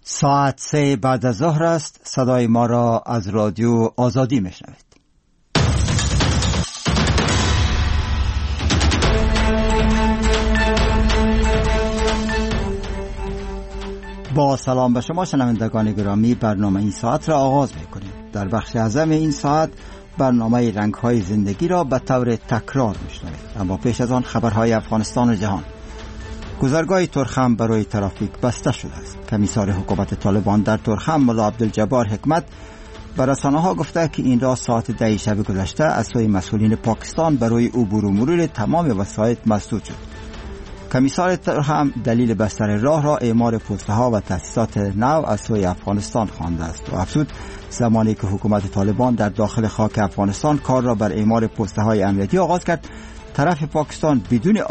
ساعت 3 بعد از ظهر است. صدای ما را از رادیو آزادی میشنوید. با سلام به شما شنوندگان گرامی، برنامه این ساعت را آغاز میکنیم. در بخش اعظم این ساعت برنامه رنگ‌های زندگی را به طور تکرار میشنوید، اما پیش از آن خبرهای افغانستان و جهان. گذرگاه ترخم برای ترافیک بسته شده است. کمیسار حکومت طالبان در ترخم ملا عبدالجبار حکمت به رسانه‌ها گفته که این را ساعت 10 شب گذشته از سوی مسئولین پاکستان برای عبور و مرور تمام وسایط مسدود شد. کمیسار ترخم دلیل بستر راه را اعمار پوسته‌ها و تأسیسات نو از سوی افغانستان خوانده است و افزود زمانی که حکومت طالبان در داخل خاک افغانستان کار را بر اعمار پوسته‌های امنیتی آغاز کرد، طرف پاکستان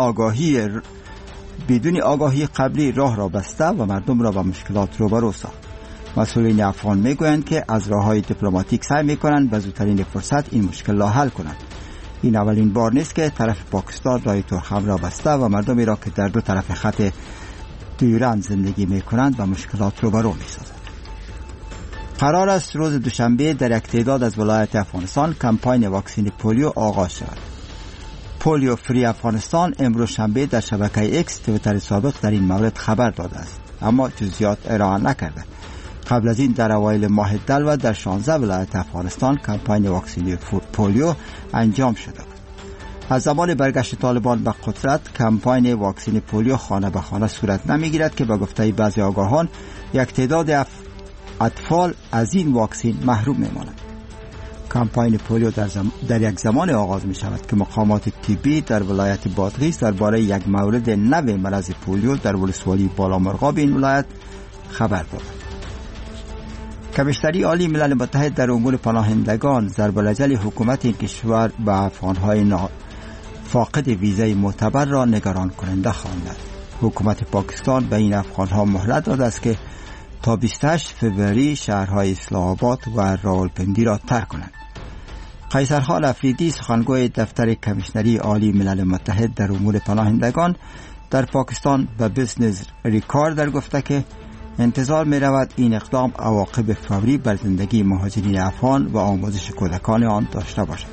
بدون آگاهی قبلی راه را بسته و مردم را با مشکلات روبرو ساخت. مسئولین افغان میگویند که از راه‌های دیپلماتیک سعی میکنند به زودترین فرصت این مشکل را حل کنند. این اولین بار نیست که طرف پاکستان راه ترخم را بسته و مردمی را که در دو طرف خط دیورند زندگی میکنند با مشکلات روبرو میسازد. قرار است روز دوشنبه در یک تعداد از ولایات افغانستان کمپاین واکسین پولیو آغاز شود. پولیو فری افغانستان امروز شنبه در شبکه اکس توییتر سابق در این مورد خبر داده است، اما جزئیات ارائه نکرده. قبل از این در اوایل ماه دلو در 16 ولایت افغانستان کمپاین واکسینی پولیو انجام شده بود. از زمان برگشت طالبان به قدرت کمپاین واکسین پولیو خانه به خانه صورت نمیگیرد که به گفته بعضی آگاهان یک تعداد اطفال از این واکسین محروم میمانند. کمپاین پولیو در یک زمان آغاز می شود که مقامات طبی در ولایت بادغیس درباره یک مورد نو مرض پولیو در ولسوالی بالامرغاب این ولایت خبر دادند. کمیشنری عالی ملل متحد در امور پناهندگان ضرب العجل حکومت این کشور به افغانهای فاقد ویزای معتبر را نگران کننده خوانده است. حکومت پاکستان به این افغانها مهلت داده است که تا 28 فوریه شهرهای اصلاح آباد و راولپندی را ترک کنند. قیصرخان افریدی سخنگوی دفتر کمیشنری عالی ملل متحد در امور پناهندگان در پاکستان به بیزنس ریکاردر گفته که انتظار می رود این اقدام عواقب فوری بر زندگی مهاجرین افغان و آموزش کودکان آن داشته باشد.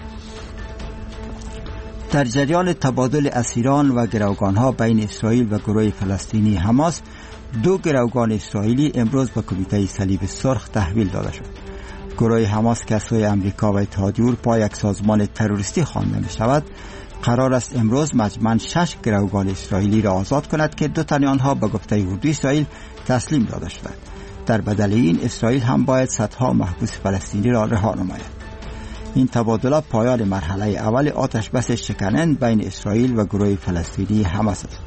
در جریان تبادل اسیران و گروگانها بین اسرائیل و گروه فلسطینی حماس، 2 گروگان اسرائیلی امروز به کمیته صلیب سرخ تحویل داده شد. گروه حماس که از سوی امریکا و اتحادیه اروپا یک سازمان تروریستی خوانده می شود، قرار است امروز مجموعاً 6 گروگان اسرائیلی را آزاد کند که 2 تن آنها به گفته اردوی اسرائیل تسلیم داده شدند. در بدل این اسرائیل هم باید صدها محبوس فلسطینی را رها نماید. این تبادله پایان مرحله اول آتش بس شکننده بین اسرائیل و گروه فلسطینی حماس است.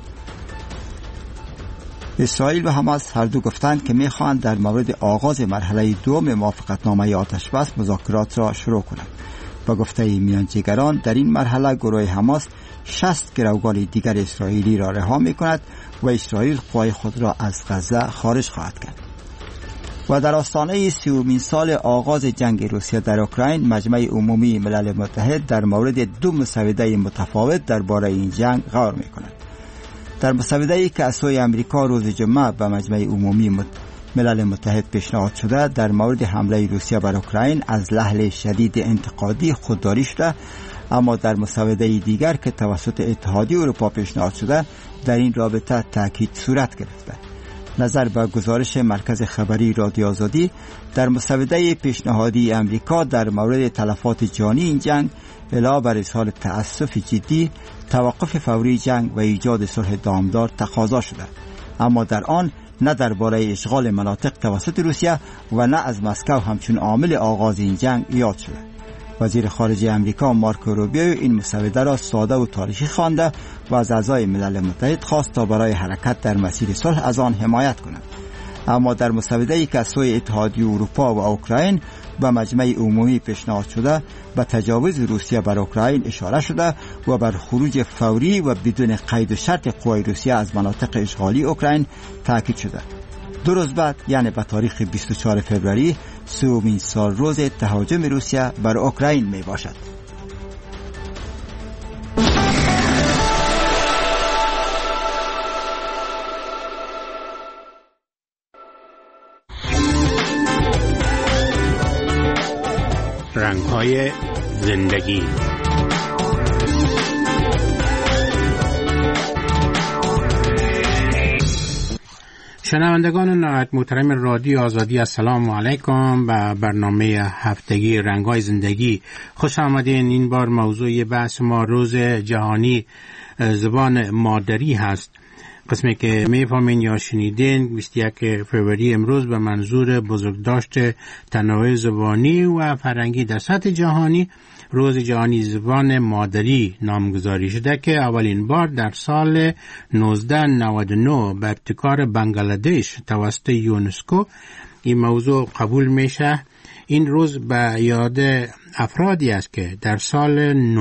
اسرائیل و حماس هر دو گفتند که می‌خواهند در مورد آغاز مرحله دوم موافقتنامه آتش بس مذاکرات را شروع کنند. با گفته میانجیگران در این مرحله گروه حماس 60 گروگان دیگر اسرائیلی را رها می‌کند و اسرائیل قوای خود را از غزه خارج خواهد کرد. و در آستانه 30مین سال آغاز جنگ روسیه در اوکراین، مجمع عمومی ملل متحد در مورد 2 مسوده متفاوت درباره این جنگ غور می‌کند. در مسوده‌ای که از سوی امریکا روز جمعه به مجمع عمومی ملل متحد پیشنهاد شده در مورد حمله روسیه بر اوکراین از لحن شدید انتقادی خودداری شده، اما در مسوده دیگر که توسط اتحادیه اروپا پیشنهاد شده در این رابطه تاکید صورت گرفته. نظر به گزارش مرکز خبری رادیو آزادی، در مسوده پیشنهادی امریکا در مورد تلفات جانی این جنگ علاوه بر اظهار تأسف جدی، توقف فوری جنگ و ایجاد صلح دامدار تقاضا شده، اما در آن نه درباره اشغال مناطق توسط روسیه و نه از مسکو همچون عامل آغاز این جنگ یاد شده. وزیر خارجه امریکا مارکو روبیو این مسوده را ساده و تاریخی خوانده و از اعضای ملل متحد خواست تا برای حرکت در مسیر صلح از آن حمایت کنند. اما در مسوده‌ای که از سوی اتحادیه اروپا و اوکراین به مجمع عمومی پیشنهاد شده به تجاوز روسیه بر اوکراین اشاره شده و بر خروج فوری و بدون قید و شرط قوای روسیه از مناطق اشغالی اوکراین تاکید شده. 2 روز بعد، یعنی به تاریخ 24 فوریه، 30مین سال روز تهاجم روسیه بر اوکراین می باشد. رنگ‌های زندگی. شنوندگان نهایت محترم رادیو آزادی، السلام علیکم. به برنامه هفتگی رنگ‌های زندگی خوش آمدین. این بار موضوع بحث ما روز جهانی زبان مادری هست. قسمی که میفهمین یا شنیدین 21 فوریه امروز به منظور بزرگداشت تنوع زبانی و فرهنگی در سطح جهانی روز جهانی زبان مادری نامگذاری شده که اولین بار در سال 1999 به ابتکار بنگلادش توسط یونسکو این موضوع قبول میشه. این روز به یاد افرادی است که در سال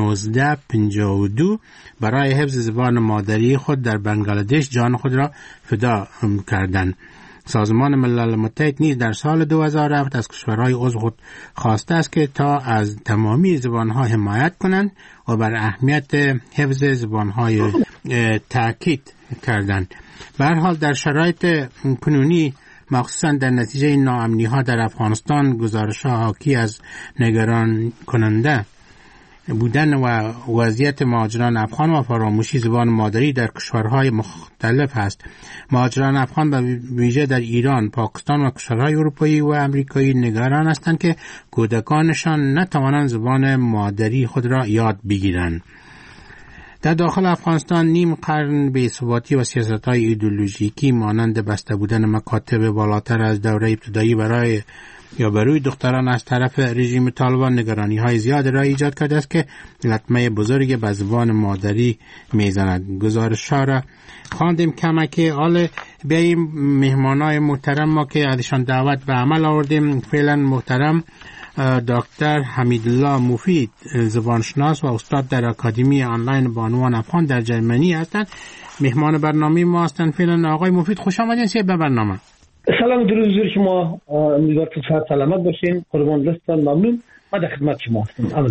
1952 برای حفظ زبان مادری خود در بنگلادش جان خود را فدا کردند. سازمان ملل متحد نیز در سال 2007 از کشورهای عضو خود خواسته است که تا از تمامی زبانها حمایت کنند و بر اهمیت حفظ زبانهای تاکید کردند. به هر حال در شرایط کنونی مخصوصا در نتیجه ناامنی ها در افغانستان گزارش ها حاکی از نگران کننده بودن و وضعیت مهاجران افغان و فراموشی زبان مادری در کشورهای مختلف هست. مهاجران افغان به ویژه در ایران، پاکستان و کشورهای اروپایی و امریکایی نگران هستند که کودکانشان نتوانند زبان مادری خود را یاد بگیرند. در داخل افغانستان نیم قرن بی‌ثباتی و سیاست‌های ایدئولوژیکی مانند بسته بودن مکاتب بالاتر از دوره ابتدایی برای دختران از طرف رژیم طالبان نگرانی‌های زیاد را ایجاد کرده است که لطمه بزرگی به زبان مادری میزند. گزارش‌ها را خواندیم کمکی. حال بیاییم مهمانای محترم ما که ازشان دعوت به عمل آوردیم. فعلا محترم دکتر حمیدالله مفید، زبانشناس و استاد در اکادمی آنلاین بانوان افغان در جرمنی هستند. مهمان برنامه ما هستند. فعلا آقای مفید خوش آمدین به برنامه. سلام درود حضور شما، امیدوارم که صحت سلامت باشین. قربان دستان، ممنون. ما در خدمت شما هستم.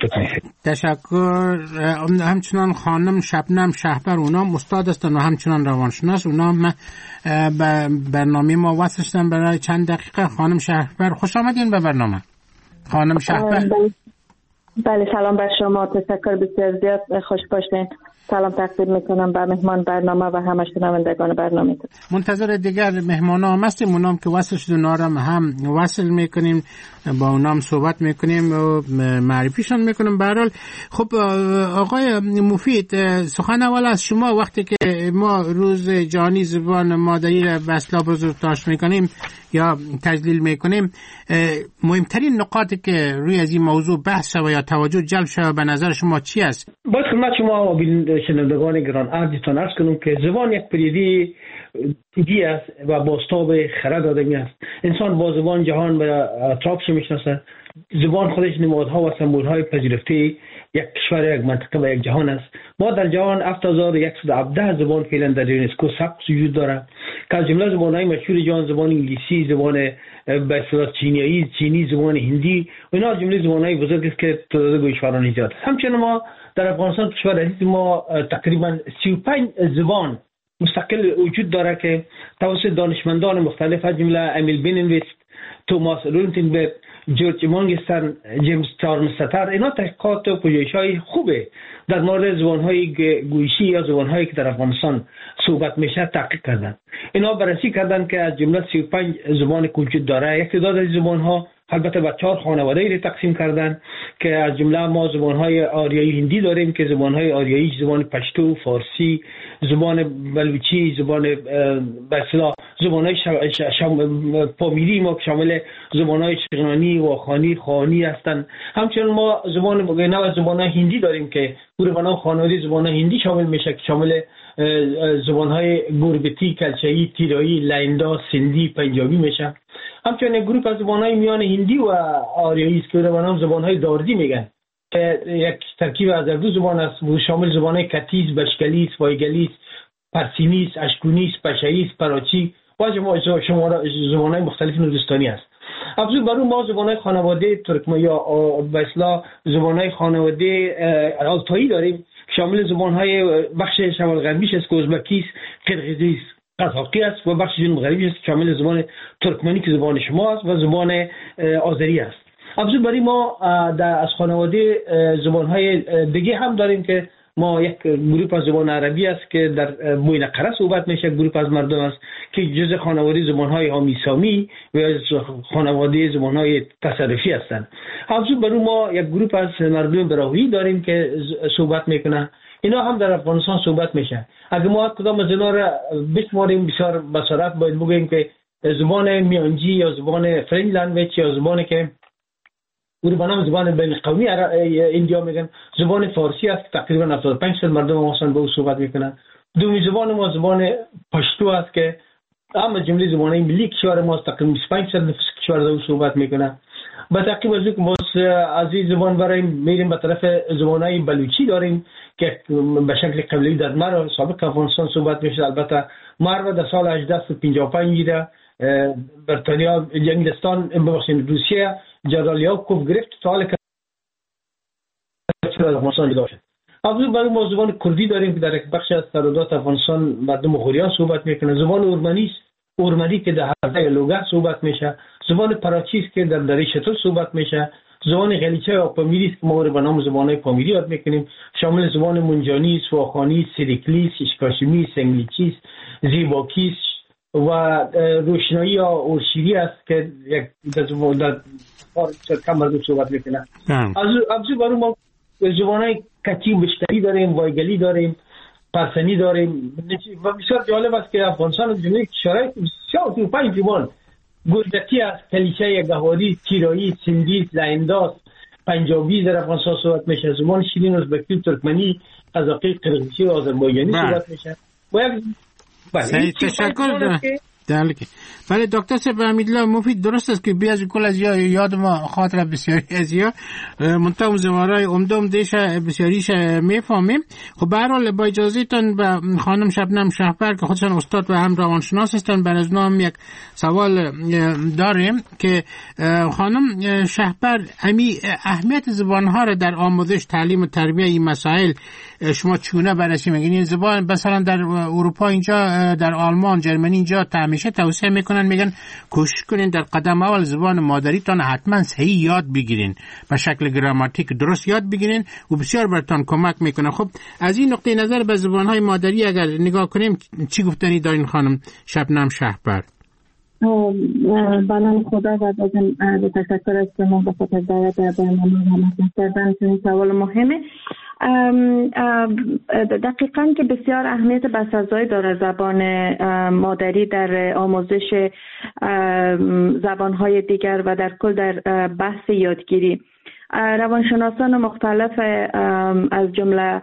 تشکر. همچنان خانم شبنم شهبر، اونام استاد هستند و همچنان روانشناس، اونام برنامه ما وصل شدن برای چند دقیقه. خانم شهبر خوش آمدین به برنامه. خانم شهبر. بله سلام بر شما، تشکر بسیار زیاد، خوش باشین. سلام تقدیم میکنم به مهمان برنامه و همه شنوندگان برنامه. منتظر دیگر مهمان هم هستیم، اونام که وصل شد اونام هم وصل میکنیم، با اونام صحبت میکنیم و معرفیشان میکنیم. به هر حال خب آقای مفید، سخن اول از شما. وقتی که ما روز جهانی زبان مادری را به اصطلاح بزرگداشت میکنیم یا تجلیل میکنیم، مهمترین نقاطی که روی از این موضوع بحث و یا توجه جلب شده به نظر شما چی است؟ باید خدمت شما و شنوندگان گران عزیزتان عرض کنم که زبان یک پدیده طبیعی است و بازتاب خرد آدمی است. انسان با زبان جهان و اطرافش میشناسد. زبان خودش نمادها و سمبولهای پذیرفته یک کشور، یک منطقه و یک جهان است. ما در جهان 7117 زبان فعلا در یونسکو ثبت وجود دارد که از جمله زبان‌های مشهور جهان زبان انگلیسی، زبان به اصطلاح چینی، زبان هندی و اینا جمله زبان‌های بزرگ است که تعداد گویشوران زیاد است. همچنین ما در افغانستان کشور عزیز ما تقریبا 35 زبان مستقل وجود داره که توسط دانشمندان مختلف از جمله امیل بینویست، توماس رونتینبرگ، جورج مانگستن، جیمز تارنستر، اینا تحقیقات و پژوهش‌های خوبه در مورد زبان‌های گویشی یا زبان‌هایی که در افغانستان صحبت میشه تحقیق کردن. اینا بررسی کردن که از جمله 35 زبان وجود داره. یک تعداد از زبان‌ها البته به 4 خانواده‌ای را تقسیم کردن که از جمله ما زبان‌های آریایی هندی داریم که زبان‌های آریایی زبان پشتو، فارسی، زبان بلوچی، زبان به اصطلاح زبان‌های پامیری ما شامل زبان‌های شغنانی و خانی هستند. همچنین ما زبان‌های هندی داریم که گروه خانواده زبان‌های هندی شامل میشه که شامل زبان‌های گوربتی، کلچه‌ای، تیرایی، لیندا، سندی، پنجابی میشه. همچنین گروه از زبان‌های میان هندی و آریایی است که به زبان‌های داردی میگن که یک ترکیب از دو زبان است و شامل زبان‌های کتیز، بشکلی، وایگلی، پرسینی، اشکونی، پشایی، پراچی و زبان‌های مختلف نورستانی است. افزون بر اون ما زبان‌های خانواده ترکمن یا به اصطلاح زبان‌های خانواده آلتایی داریم شامل زبان‌های بخش شمال غربیش است که ازبکی، قرقیزی، قزاقی است و بخش جنوب غربی است شامل زبان ترکمنی که زبان شما است و زبان آذری است. افزون بر ما از خانواده زبان‌های دیگه هم داریم که ما یک گروه از زبان عربی است که در موینقره صحبت میشه، گروه از مردم است که جزء خانواده زبان‌های آمی سامی و خانواده زبان‌های تصرفی هستند. افزون بر ما یک گروه از مردم براهویی داریم که صحبت میکنه. اینا هم در افغانستان صحبت میشه. اگه ما کدام از اینا را بشماریم بسیار بصارت باید بگیم که زبان میانجی یا زبان فرنج لنگویج یا زبانی که به نام زبان بین قومی ایندیا میگن، زبان فارسی است که تقریبا 75% مردم ما با او صحبت میکنن. دومی زبان ما زبان پشتو است که اما جمله زبانهای ملی کشور ما تقریبا 25% نفس کشور با او صحبت میکنه. با تعقیب از اینکه ما از این زبان برای میریم به طرف زبانهای بلوچی داریم که به شکل قبلی در مر سابق افغانستان صحبت میشه. البته مر در سال 1855 بریتانیا انگلستان روسیه جرالیاکوف گرفت تا حال که افغانستان جدا شد. افزون بر ما زبان کردی داریم که در یک بخش از سرودات افغانستان مردم غوریان صحبت میکنه. زبان اورمنی است، اورمنی که در حوزه لوگه صحبت میشه. زبان پراچی است که در دره شتر صحبت میشه. زبان غلیچه یا پامیری است که ما به نام زبانهای پامیری یاد میکنیم، شامل زبان منجانی، سواخانی، سریکلی، اشکاشمی، سنگلیچی، زیباکی و روشنایی یا اورشیری است که یک در کم مردم صحبت میکنه. افزون بر ما زبانهای کچی مشتری داریم، وایگلی داریم، پرسنی داریم و بسیار جالب است که افغانستان جمعه شرایط 35 زبان گردکی است، کلیشه، گهواری، تیرایی، سندی، لانداز، پنجابی در افغانستان صحبت میشه. زبان شیرین، ازبکی، ترکمنی، قزاقی، قرغیزی و آذربایجانی صحبت میشه. تشکر. بله دکتر صاحب امیدوارم مفید درست است که بیاز کل از یاد ما خاطر بسیاری از یا منتهم زمارای عمدم دیش بسیاریش میفهمیم. خب به هر حال با اجازه تان به خانم شبنم شهپر که خودشان استاد و هم روانشناس هستن بر از نام یک سوال داریم که خانم شهپر اهمیت زبانها را در آموزش، تعلیم و تربیت این مسائل شما چونه بررسی میکنید؟ این زبان مثلا در اروپا اینجا در آلمان، جرمنی اینجا همیشه توصیه میکنن، میگن کوشش کنین در قدم اول زبان مادریتان حتما صحیح یاد بگیرین، به شکل گراماتیک درست یاد بگیرین و بسیار براتون کمک میکنه. خب از این نقطه نظر به زبانهای مادری اگر نگاه کنیم چی گفتنی دارین خانم شبنم شهپر؟ بنام خدا و به تشکر از شما به خاطر دعوت در برنامه کردن. این سوال مهمه. دقیقاً که بسیار اهمیت بسزایی داره زبان مادری در آموزش زبانهای دیگر و در کل در بحث یادگیری. روانشناسان مختلف از جمله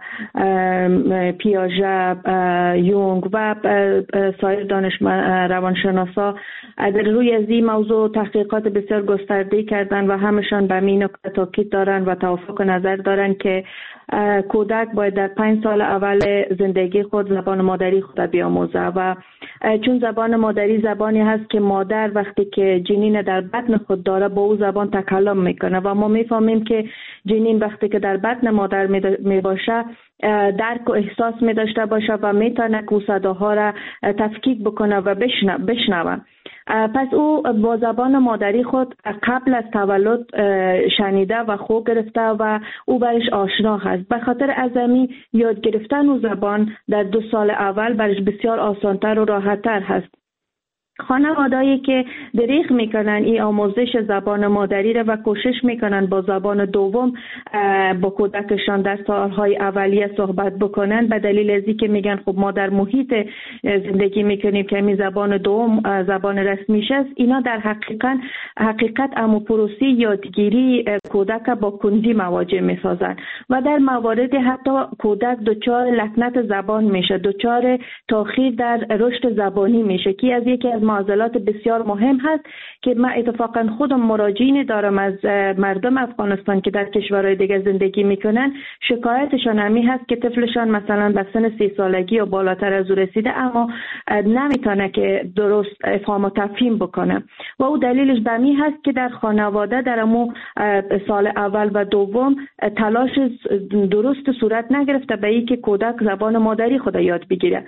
پیاژه، یونگ و سایر روانشناسا در روی از این موضوع تحقیقات بسیار گسترده کردن و همشان به این نکته تاکید دارن و توافق نظر دارن که کودک باید در 5 سال اول زندگی خود زبان مادری خود بیاموزه و چون زبان مادری زبانی هست که مادر وقتی که جنین در بطن خود داره با او زبان تکلم میکنه و ما میفهمیم که جنین وقتی که در بطن مادر می باشه درک و احساس می داشته باشه و میتونه که صداها را تفکیک بکنه و بشنوه. پس او با زبان مادری خود قبل از تولد شنیده و خو گرفته و او برش آشنا هست. به خاطر ازمی یاد گرفتن او زبان در 2 سال اول برش بسیار آسانتر و راحتتر هست. خانوادهایی که دریغ میکنن این آموزش زبان مادری را و کوشش میکنن با زبان دوم با کودکشان در سالهای اولیه صحبت بکنن به دلیل ازی که میگن خب ما در محیط زندگی میکنیم که می زبان دوم زبان رسمیش است، اینا در حقیقت امو پروسی یادگیری کودک با کندی مواجه میسازن و در مواردی حتی کودک دچار لکنت زبان میشه، دچار تاخیر در رشد زبانی میشه که از یکی از معضلات بسیار مهم هست که من اتفاقا خودم مراجعین دارم از مردم افغانستان که در کشورهای دیگه زندگی میکنن. شکایتشان همی هست که طفلشان مثلا به سن 30 سالگی یا بالاتر از او رسیده اما نمیتونه که درست افهام و تفهیم بکنه و او دلیلش بمی هست که در خانواده در امو سال اول و دوم تلاش درست صورت نگرفته به این که کودک زبان مادری خود یاد بگیره.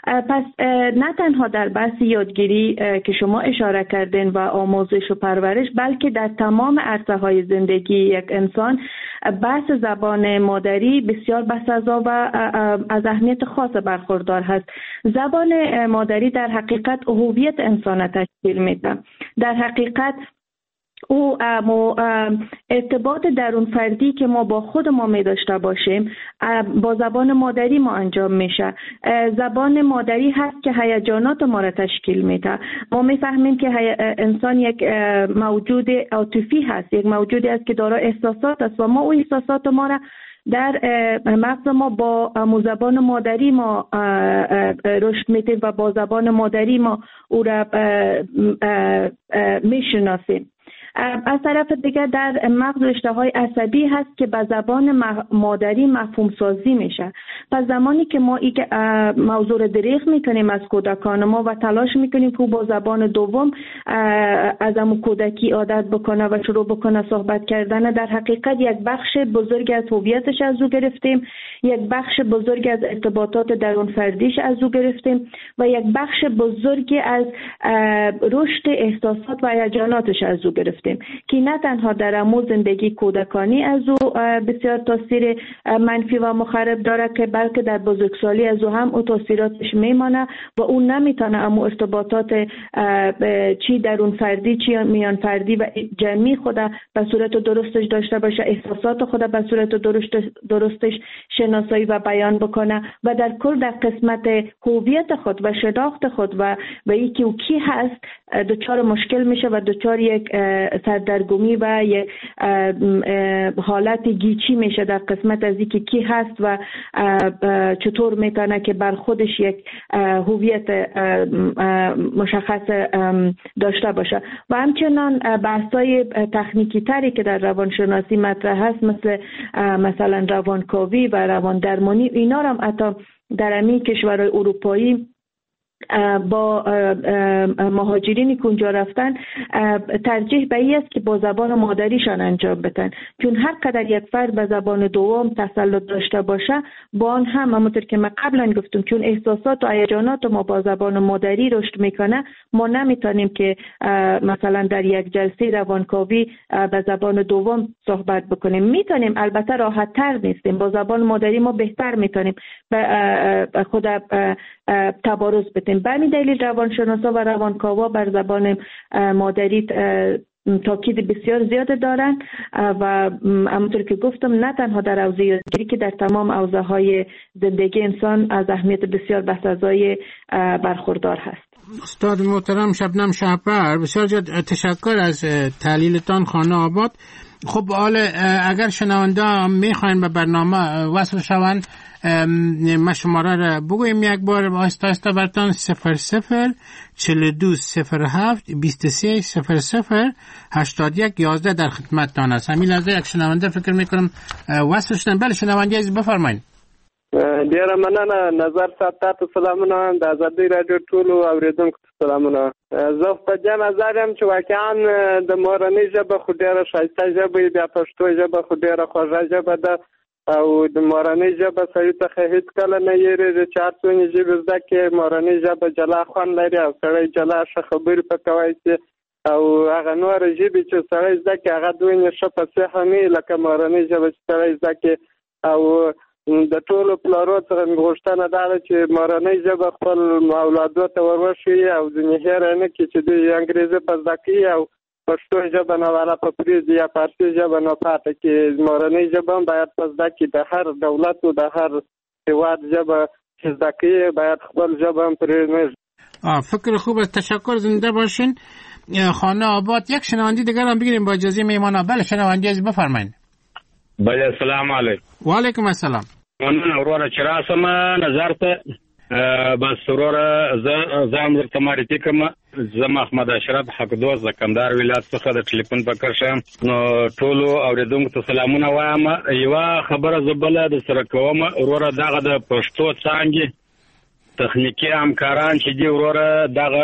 پس نه تنها در بحث یادگیری که شما اشاره کردین و آموزش و پرورش، بلکه در تمام عرصه‌های زندگی یک انسان بحث زبان مادری بسیار بسزا و از اهمیت خاص برخوردار هست. زبان مادری در حقیقت هویت انسان تشکیل میده. در حقیقت او ارتباط درون فردی که ما با خود ما می داشته باشیم با زبان مادری ما انجام میشه. زبان مادری هست که هیجانات ما را تشکیل میده. ما میفهمیم که انسان یک موجود عاطفی هست، یک موجودی است که دارای احساسات است و ما او احساسات ما را در مغز ما با زبان مادری ما رشد میدیم و با زبان مادری ما او را میشناسیم. از طرف دیگر در مغز رشته‌های عصبی هست که به زبان مادری مفهوم سازی میشه. پس زمانی که ما این موضوع رو دریغ میکنیم از کودکان ما و تلاش میکنیم که با زبان دوم از همون کودکی عادت بکنه و شروع بکنه صحبت کردن، در حقیقت یک بخش بزرگ از هویتش از او گرفتیم، یک بخش بزرگ از ارتباطات درون فردیش از او گرفتیم و یک بخش بزرگی از رشد احساسات و هیجاناتش از او گرفتیم که نه تنها در امور زندگی کودکانی از او بسیار تاثیر منفی و مخرب داره که بلکه در بزرگسالی از او هم او تاثیراتش میمانه و اون نمیتونه امو ارتباطات چی درون فردی چی میان فردی و جمعی خود به صورت درستش داشته باشه، احساسات خود به صورت درستش شناسایی و بیان بکنه و در کل در قسمت هویت خود و شناخت خود و اینکه او کی هست دچار مشکل میشه و دچار یک سردرگمی و یک حالت گیچی میشه در قسمت از اینکه کی هست و چطور میتونه که بر خودش یک هویت مشخص داشته باشه. و همچنان بحث‌های تکنیکی تری که در روانشناسی مطرح هست مثلا روانکاوی و روان درمانی، اینا هم حتی در همین کشورهای اروپایی با مهاجرینی که اونجا رفتن ترجیح به این است که با زبان مادریشان انجام بدن، چون هر قدر یک فرد به زبان دوم تسلط داشته باشه با آن هم همونطور که من قبلا گفتم چون احساسات و هیجانات ما با زبان مادری رشد میکنه، ما نمیتونیم که مثلا در یک جلسه روانکاوی به زبان دوم صحبت بکنیم. میتونیم، البته راحت تر نیستیم، با زبان مادری ما بهتر میتونیم خود تبارز بدیم. به همین دلیل روانشناسا و روانکاوا بر زبان مادری تاکید بسیار زیاد دارن و همونطور که گفتم نه تنها در حوزه یادگیری که در تمام حوزه‌های زندگی انسان از اهمیت بسیار بسزای برخوردار هست. استاد محترم شبنم شهپر، بسیار تشکر از تحلیلتان خانه آباد. خب حالا اگر شنونده میخواین به برنامه وصل شوند، ما شماره را بگویم یک بار آهسته آهسته براتون 00 42 07 23 00 81 11 در خدمتتان است. همین لحظه یک شنونده فکر میکنم وصل شدن. بله شنونده عزیز بفرمایید. ډیره مننه. نظر صاحب تاسو سلامونه، د آزادۍ رادیو ټولو اوریدونکو سلامونه. زه په دې نظر یم چې واقعا د مورنۍ ژبه خو ډیره ښایسته ژبه وي، بیا پښتو ژبه خو ډیره خوږه ژبه ده او د مورنۍ ژبه سړي څخه هېڅکله نه یېرېږي چې هر څومره ژبې زده کړي مورنۍ ژبه جلا خوند لري او سړی جلا ښه خبرې پکې کولی شي او هغه نورې ژبې چې سړی زده کړي هغه دومره ښه فصیحه نه وي لکه مورنۍ ژبه چې سړی زده کړي. او د ټولو پلارو څخه مې غوښتنه دا ده چې مورنۍ ژبه خپل اولادو ته ور وښیي او ځینې هېره نه کړي چې دوی انګریزي په زده کوي او پښتو ژبه نه والا په پرېږدي یا فارسي ژبه نه پاتې کړي. مورنۍ ژبه هم باید په زده کړي. د هر دولت و د هر هېواد ژبه چې زده کوي باید خپل ژبه هم پرېږدي. فکر خوب است. تشکر. زنده باشین. خانه آباد. یک شنونده دیگر هم بگیریم با اجازه میمانا. بله شنونده عزیز بفرمایید. بله سلام علیکم. و علیکم السلام. مننه وروره چې راسم نظر ته بس وروره زه هم درته معرفي کوم. زه محمد اشرف حقدوست د کندهار ولایت څخه د ټلیفون په کرښه نو ټولو اورېدونکو ته سلامونه وایم. یوه خبره زه بله د سره کوم وروره، دغه د پښتو څانګې تخنیکي همکاران چې دي وروره دغه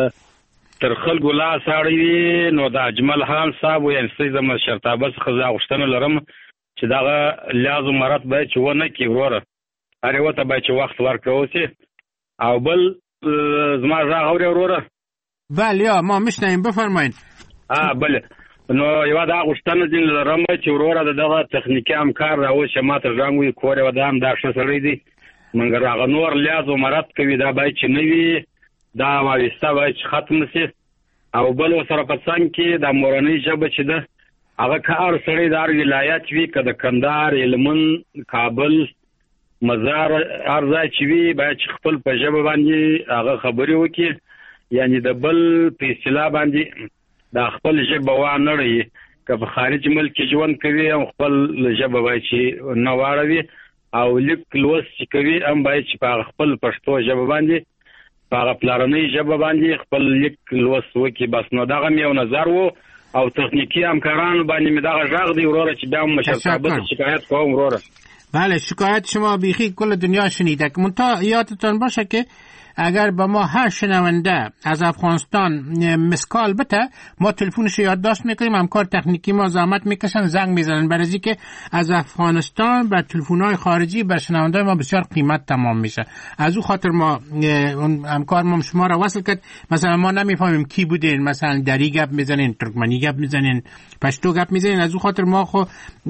تر خلکو لاس اړوي وي نو د اجمل خان صاحب ویل سي د مشرتابه څخه زه غوښتنه لرم چې دغه لیاز و مرات باید چې ونه کړي وروره، هر یوه ته باید چې وخت ورکړی اوسي او بل زما غږ اوري وروره؟ بله ما میشنویم، بفرمایید. بله نو یو دا غوښتنه دې لرم چې وروره دغه تخنیکي همکار راوړي چې ماته زنګ وي کور یې ودام دا ښه سړی دی مګر هغه نور لیاز و مرض کوي دا باید چې نه وي دا وایسته باید چې ختم شي او بل ورسره په څنګ کې د مورنۍ ژبه چې ده هغه که هر سړی د هر ولایت وي که د کندهار هلمند کابل مزار هر ځای چې وي باید چې خپل په ژبه باندې هغه خبرې وکړي یعنی د بل په اصطلاح باندې دا خپل ژبه وانړي که په خارج ملک کې ژوند کوي او خپل ژبه باید چې نه واړوي او لیک لوست چې کوي هم باید چې په خپل پښتو ژبه باندې په هغه پلارنۍ ژبه باندې خپل لیک لوست وکړي. بس نو دغه مې یو نظر و او تخنیکی همکارانو باندې مې دغه غږ دی وروره چې بیا مشرتابه شکایت کوم وروره. بله شکایت شما بیخی کل دنیا شنیده که منتها یادتان باشه که اگر با ما هر شنونده از افغانستان مسکال بته ما تلفنش یادداشت میکنیم، همکار تکنیکی ما زحمت میکشن زنگ میزنن برای اینکه از افغانستان به تلفن‌های خارجی بر شنونده ما بسیار قیمت تمام میشه. از او خاطر ما اون همکار ما شما را وصل کرد. مثلا ما نمیفهمیم کی بودین، مثلا دری گپ میزنین، ترکمنی گپ میزنین، پشتو گپ میزنین. از او خاطر ما خو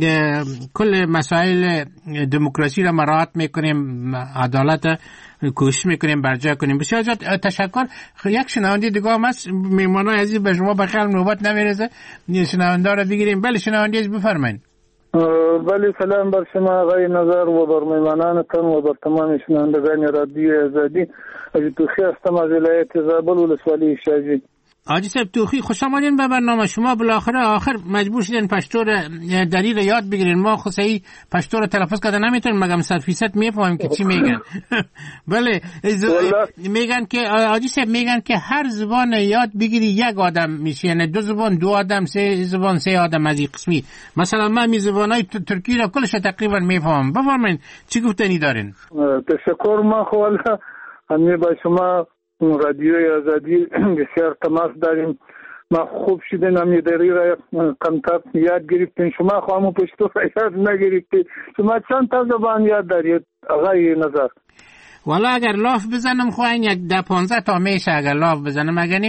کل مسائل دموکراسی را مراعات میکنیم، عدالت کوشش میکنیم برجا کنیم. بسیار زیاد تشکر. یک شنونده دیگه هم هست، میمانای عزیز به شما بخیر نوبت نمیرسه، شنونده را بگیریم. بله شنونده عزیز بفرمایید. بله سلام بر شما آقای نظر و بر میمانانتان و بر تمام شنوندگان رادیو آزادی. حاجی توخی هستم از ولایت زابل ولسوالی شاجی. حاجی صاحب توخی خوش آمدین به برنامه. شما بالاخره آخر مجبور شدین پشتو دری رو یاد بگیرین. ما خود صحیح پشتو رو تلفظ کرده نمیتونیم مگم 100% میفهمیم که چی میگن. بله میگن که حاجی صاحب میگن که هر زبان یاد بگیری یک آدم میشه، یعنی دو زبان دو آدم، سه زبان سه آدم از این قسمی. مثلا من می زبانای ترکی رو کلش تقریبا میفهمم. بفرمایید چی گفتنی دارین؟ تشکر. ما خواله همه با شما رادیوی آزادی بسیار تماس داریم. ما خوب شدین همی دری را کنتاکت یاد گرفتین. شما خواهمو پشتو را یاد نگرفتین. شما چند تا زبان یاد دارید آقای نظر؟ والا اگر لاف بزنم خواهین یک 10-15 تا میشه اگر لاف بزنم. اگر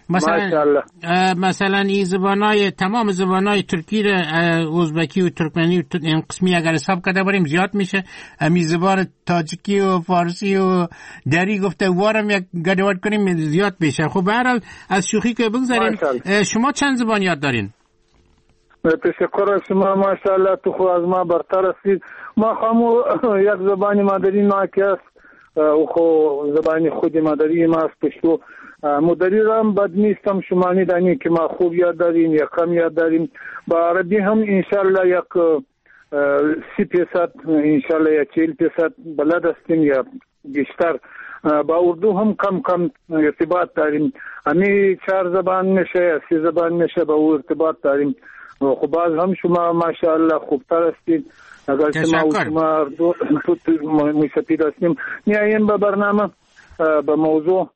مثلا این زبانای تمام زبانای ترکی را ازبکی و ترکمنی و این قسمی اگر حساب کرده بریم زیاد میشه. امی زبان تاجیکی و فارسی و دری گفته وارم یک گدواد کنیم زیاد میشه. خب برحال از شوخی که بگذاریم شما چند زبان یاد دارین؟ تشکر از شما ماشاءالله تو خو از ما برتر هستید. ما خامو یک زبان مادری ما که است او خو زبان خود مادری ما است پشتو. مدری رام بد نیستم. شما میدانی که ما خوب یاد داریم یا کم یاد داریم. با عربی هم انشالله یک 30% انشالله یا 40% بلد هستیم یا بیشتر. با اردو هم کم کم ارتباط داریم. همی 4 زبان میشه یا 3 زبان میشه با او ارتباط داریم. خب باز هم شما ماشاءالله خوبتر هستید. اگر شما اردو مستفید هستیم. میاییم به برنامه به موضوع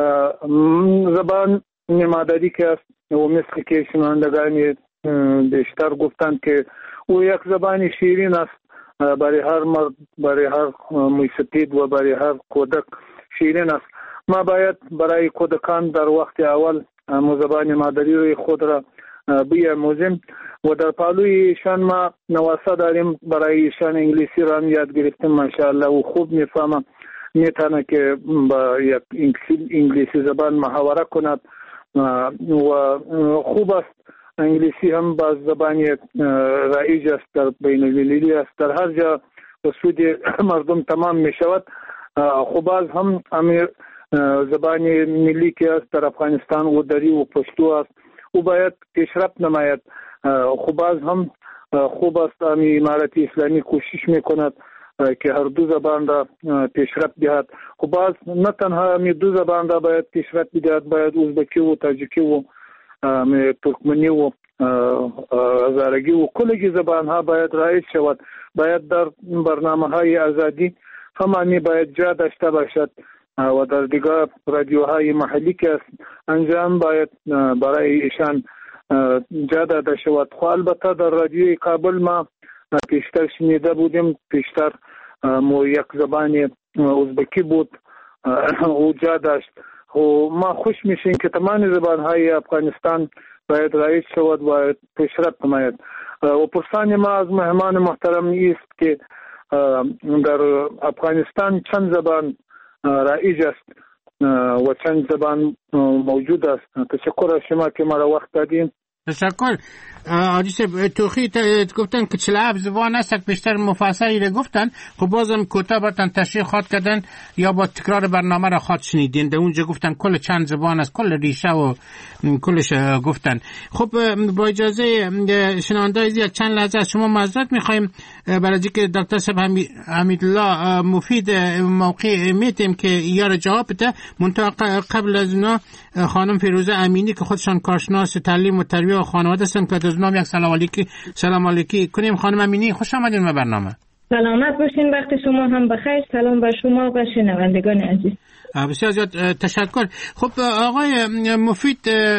زبان مادری که است و مثل که شنوندگان بیشتر گفتند که او یک زبان شیرین است برای هر مرد، برای هر موسفید و برای هر کودک شیرین است. ما باید برای کودکان در وقت اول زبان مادری روی خود را بیاموزیم و در پالوی ایشان ما نواسه داریم برای ایشان انگلیسی را یاد گرفتیم ماشاءالله و خوب میفهمم. میتونه که با یک انگلیسی زبان محاوره کند و خوب است. انگلیسی هم با زبان رایج است، در بین المللی است، در هر جا به سود مردم تمام می شود. خوب از هم امیر زبان ملی که است در افغانستان و دری و پشتو است او باید پیشرفت نماید. خوب از هم خوب است امارت اسلامی کوشش میکند که هر دو زبان را پیشرفت دهد. خب باز نه تنها می دو زبان را باید پیشرفت دهد، باید ازبکی و تاجیکی و ترکمنی و هزارگی و کلگی زبان ها باید رایج شود. باید در برنامه های آزادی همانی باید جا داشته باشد و در دیگر رادیوهای محلی که انجام باید برای ایشان جا داده شود. خب البته در رادیوی کابل ما پیشتر شنیده بودیم، پیشتر یک زبان ازبکی بود اوجا داشت. و ما خوش میشیم که تمام زبانهای افغانستان باید رایج شود و پیشرفت نماید. و پرسان ما از مهمان محترم است که در افغانستان چند زبان رایج است و چند زبان موجود است. تشکر از شما که ما را وقت دادین. تشکر. حدیث توخی گفتن که 47 زبان است، بیشتر مفصلی را گفتن. خب بازم کوتاه براتون تشریح خواهد کردن یا با تکرار برنامه را خواهد شنیدین. در اونجا گفتن کل چند زبان است، کل ریشه و کلش گفتن. خب با اجازه شنوندگان عزیز چند لحظه از شما معذرت می‌خوایم برای اینکه دکتر صاحب حمیدالله مفید موقع میتیم که یار جواب بده. منتها قبل از اینا خانم فیروزه امینی که خودشان کارشناس تعلیم و تربیت و خانواده هستند که از نام یک سلام علیکی کنیم. خانم امینی خوش آمدین به برنامه. سلامت باشین، وقت شما هم بخیر. سلام بر شما و شنوندگان عزیز. بسیار زیاد تشکر. خب آقای مفید،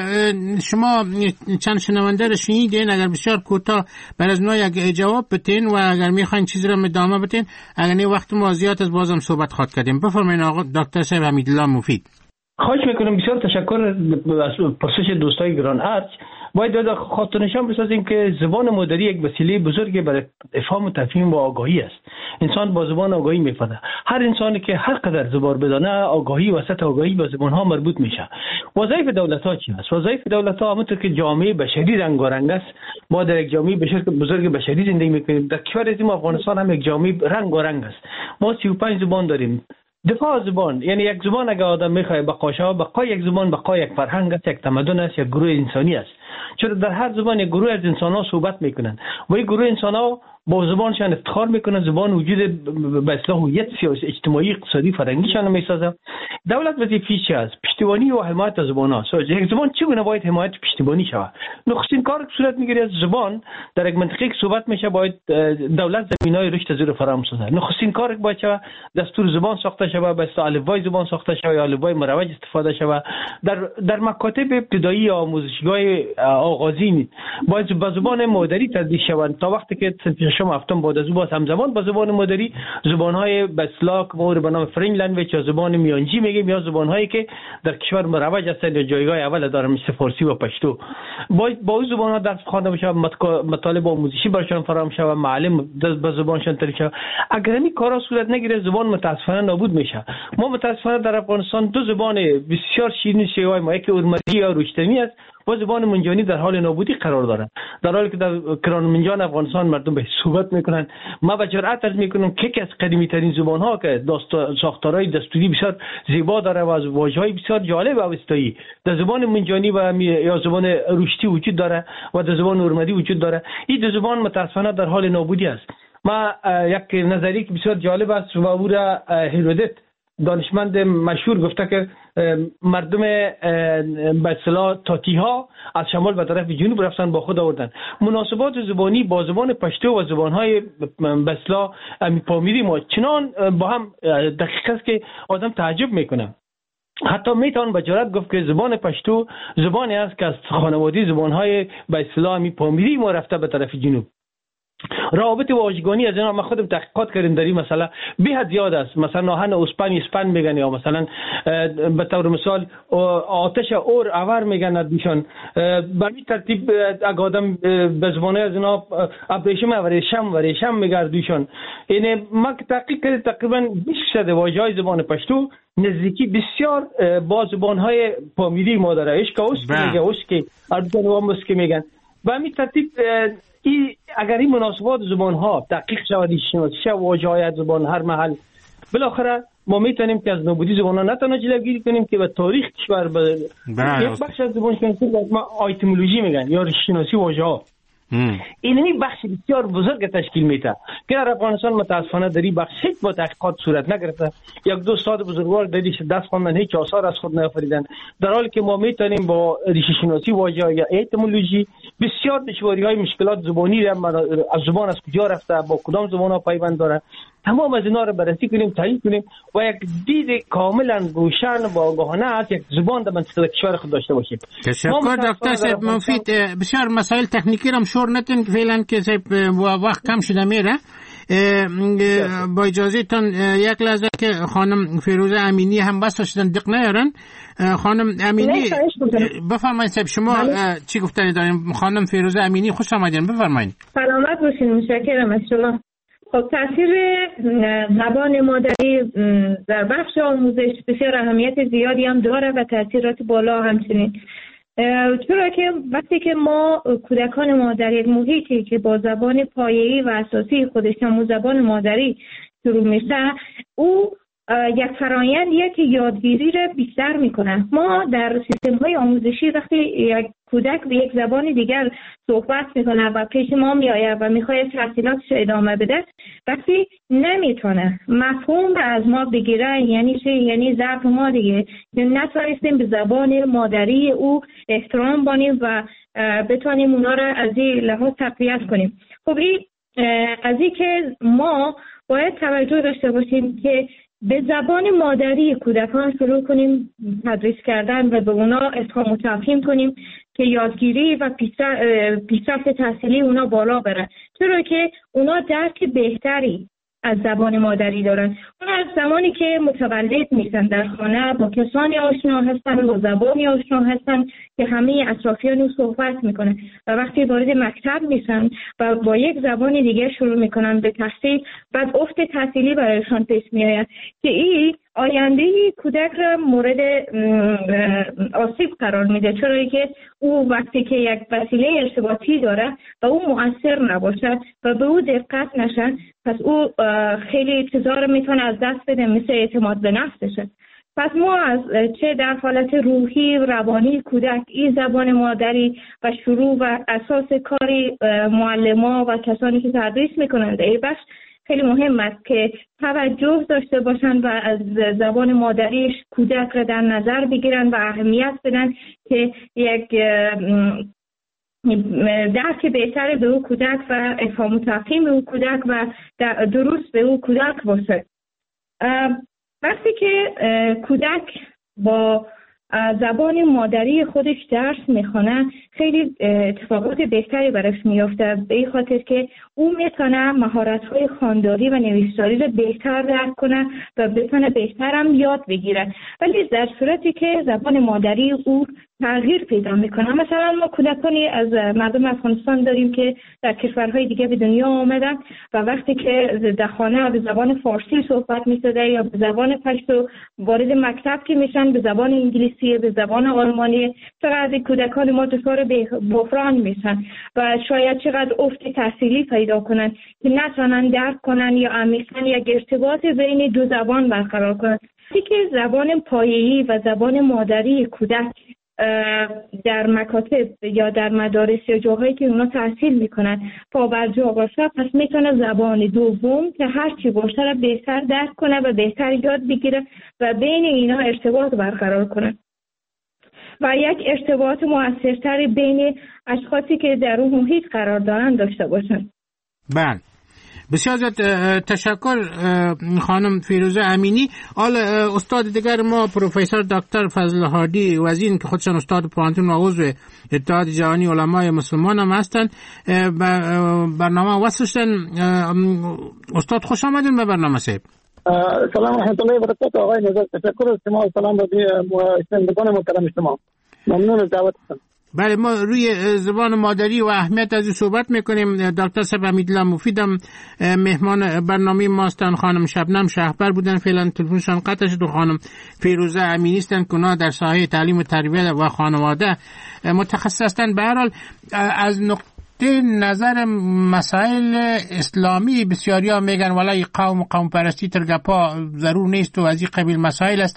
شما چند شنونده رو شنیدین. اگر بسیار کوتاه بر از اونا یک جواب بتین و اگر میخواین چیزی رو ادامه بدین، اگر نه وقت ما زیاد از بازم صحبت خواهد کردیم. بفرمایید آقا دکتر صاحب حمیدالله مفید. خواهش میکنم. بسیار تشکر از پرسش دوستای گران ارج. باید خاطر نشان بسازیم که زبان مادری یک وسیله بزرگی برای افهام و تفهیم و آگاهی است. انسان با زبان آگاهی می‌فهمه. هر انسانی که هر قدر زبان بدانه، آگاهی و سطح آگاهی با زبان‌ها مربوط میشه. وظایف دولت‌ها چی است؟ وظایف دولت‌ها همونطور که جامعه بشری رنگارنگ است. ما در یک جامعه بزرگ بشری زندگی می‌کنیم. در کشور ما افغانستان هم یک جامعه رنگارنگ است. ما 35 زبان داریم. دفاع زبان، یعنی یک زبان اگر آدم میخواد بقای یک زبان بقای یک فرهنگ است، یک تمدن است، یک گروه انسانی است. چرا در هر زبان یک گروه از انسان‌ها صحبت میکنن و این گروه انسان‌ها با زبانشان افتخار میکنن. زبان وجود به اصطلاح هویت سیاسی، اجتماعی، اقتصادی، فرهنگیشان میسازه. دولت وظیفه‌اش چی است؟ پشتیبانی و حمایت از زبان‌ها. یک زبان چگونه باید حمایت و پشتیبانی شود؟ نخستین کار که صورت میگیره از زبان در یک منطقه که صحبت میشه، باید دولت زمینه‌های رشد زیر فراهم سازه. نخستین کار که باید شود دستور زبان ساخته شود، به اصطلاح الفبای زبان ساخته شود یا الفبای مروج استفاده شود. در مکاتب ابتدایی آموزشگاه آغازین باید با زبان مادری تدریس شود تا وقتی که شما هفتم بعد از او باز همزمان با زبان مادری زبان‌های به اصطلاح که ما به نام فرنج لنگویج یا زبان میانجی میگیم یا زبان‌هایی که در کشور مروج هستند یا جایگاه اول دارن مثل فارسی و پشتو، با اون زبان‌ها درس خوانده بشه، مطالب آموزشی براشون فراهم شود، معلم به زبانشون تدریس شود. اگر این کارا صورت نگیره زبان متاسفانه نابود میشه. ما متاسفانه در افغانستان دو زبان بسیار شیرین شیوای ما، یکی اورمزی یا روشتمی است و زبان منجانی در حال نابودی قرار دارند، در حالی که در کران منجان افغانستان مردم به صحبت میکنن. ما به جرأت عرض میکنم که یکی از قدیمی ترین زبان ها که ساختارهای دستوری بسیار زیبا داره و از واژه‌های بسیار جالب و اوستایی در زبان منجانی و یا زبان روشتی وجود داره و در زبان اورمزی وجود داره. این دو زبان متاسفانه در حال نابودی است. ما یک نظریه که بسیار جالب است و او را هرودوت دانشمند مشهور گفته که مردم به اصطلاح تاتی ها از شمال به طرف جنوب رفتن با خود آوردن. مناسبات زبانی با زبان پشتو و زبان‌های به اصطلاح پامیری ما چنان با هم دقیق است که آدم تعجب میکنه. حتی میتوان به جرات گفت که زبان پشتو زبانی است که از خانواده زبان‌های به اصطلاح پامیری ما رفته به طرف جنوب. روابط واژگانی از اینا ما خودم تحقیقات کردیم، در این مسئله به زیاد است. مثلا ناهن اسپن میگن یا مثلا به طور مثال آتش اور اور میگن ادمیشن. به این ترتیب اگه آدم به زبانه از اینا ابریشم و ریشم میگردوشن. یعنی ما تحقیق کردیم تقریبا 20% واژه‌های زبان پشتو نزدیکی بسیار با زبان‌های پامیری ما داره. اشکاوس میگه اوسکی اردواموس که میگن. به این ترتیب اگر این مناسبات زبان ها دقیق شود، شناسی شود واژه‌های زبان هر محل، بالاخره ما میتونیم که از نابودی زبان ها نه تنها جلوگیری کنیم که به تاریخ کشور یک بخش از زبان شناسی ما ایتیمولوژی میگن یا شناسی واژه ها. این بخش بسیار بزرگ تشکیل میده که در افغانستان متاسفانه در این بخش هیچ با تحقیقات صورت نگرفته. یک دو استاد بزرگوار دیدیش دست خواندن هیچ آثار از خود نیافریدن، در حالی که ما میتونیم با ریشه شناسی واژه یا ایتیمولوژی بسیار دشواری‌های مشکلات زبانی از زبان از کجا رفته، با کدام زبان‌ها پیوند داره، تمام از اینا رو بررسی کنیم، تحلیل کنیم و یک دید کاملا روشن و آگاهانه از یک زبان در منطقه کشور خود داشته باشیم. تشکر دکتر صاحب مفید. بسیار مسائل تکنیکی رو شور نتین فعلا که وقت کم شده میره. با اجازه تان یک لحظه که خانم فیروزه امینی هم بس شدن دق نیارن. خانم امینی بفرمایید. شما چی گفتنی دارین؟ خانم فیروزه امینی خوش آمدین، بفرمایید. سلامت باشین. متشکرم از شما. خب تاثیر زبان مادری در بخش آموزش بسیار اهمیت زیادی هم داره و تاثیرات بالا همچنین، چرا که وقتی که ما کودکان ما در یک محیطی که با زبان پایه‌ای و اساسی خودش همون زبان مادری شروع میشه، او یک فرایندیه که یادگیری را بیشتر میکنه. ما در سیستم‌های آموزشی وقتی یک کودک به یک زبان دیگر صحبت میکنه و پیش ما میآید و میخواد تحصیلاتش ادامه بده، وقتی نمیتونه مفهوم از ما بگیره، یعنی چه؟ یعنی ضعف ما دیگه، نتونستیم به زبان مادری او احترام بانیم و بتونیم اونا را از این لحاظ تقویت کنیم. خب این از این که ما باید توجه داشته باشیم که به زبان مادری کودکان شروع کنیم تدریس کردن و به اونا افهام و تفهیم کنیم که یادگیری و پیشرفت تحصیلی اونا بالا بره، چرا که اونا درک بهتری از زبان مادری دارن. اونا از زمانی که متولد میشن در خانه با کسانی آشنا هستن، با زبانی آشنا هستن که همه اطرافیان رو صحبت میکنن و وقتی وارد مکتب میشن و با یک زبان دیگه شروع میکنن به تحصیل، بعد افت تحصیلی برایشان پیش میآید که این آینده کودک را مورد آسیب قرار میده، چرا که او وقتی که یک وسیله ارتباطی داره و او مؤثر نباشه و به او دقت نشن، پس او خیلی چیزا رو میتونه از دست بده، مثل اعتماد به نفسشه. پس ما از چه در حالت روحی و روانی کودک این زبان مادری و شروع و اساس کاری معلما و کسانی که تدریس میکنند این بخش خیلی مهم است که توجه داشته باشن و از زبان مادریش کودک را در نظر بگیرن و اهمیت بدن که یک درک بهتر به او کودک و افهام و تفهیم او کودک و درست به او کودک باشه. وقتی که کودک با زبان مادری خودش درس میخونه، خیلی اتفاقات بهتری براش میفته، به این خاطر که او میتونه مهارت‌های خوانداری و نویسداری رو بهتر درک کنه و بتونه بهتر هم یاد بگیره. ولی در صورتی که زبان مادری او تغییر پیدا میکنه، مثلا ما کودکانی از مردم افغانستان داریم که در کشورهای دیگه به دنیا آمدن و وقتی که در خانه به زبان فارسی صحبت می‌کنه یا به زبان پشتو، وارد مکتب که میشن به زبان انگلیسی، به زبان آلمانی، چقدر کودکان ما دچار بحران میشن و شاید چقدر افت تحصیلی پیدا کنن که نتونن درک کنن یا عمیقاً یک ارتباط بین دو زبان برقرار کنن. که زبان پایه‌ای و زبان مادری کودک در مکاتب یا در مدارس یا جاهایی که اونا تحصیل میکنن پابرجا باشه، پس میتونه زبان دوم که هرچی باشه را بهتر درک کنه و بهتر یاد بگیره و بین اینا ارتباط برقرار کنه و یک ارتباط مؤثرتر بین اشخاصی که در اون محیط قرار دارن داشته باشن. بله، بسیار تشکر خانم فیروزه امینی. حالا استاد دیگر ما پروفسور دکتر فضل هادی وزین که خودشان استاد پوهنتون و عضو اتحاد جهانی علمای مسلمان هم هستند، برنامه وصل شدن. استاد خوش آمدین به برنامه صاحب. سلام رحمت الله و برکاته. آقای نظر تشکر از شما و سلام به شنوندگان محترم شما. ممنون از دعوتتون. بله، ما روی زبان مادری و اهمیت از این صحبت میکنیم. دکتر صاحب امیدالله مفیدم مهمان برنامه ماستن، خانم شبنم شهبر بودن، فعلا تلفنشان قطع شد، و خانم فیروزه امینی هستند که اونا در ساحه تعلیم و تربیت و خانواده متخصص هستند. به هر حال از نقطه نظر مسائل اسلامی بسیاری ها میگن ولای قوم پرستی ترگپا ضرور نیست و از این قبیل مسائل است.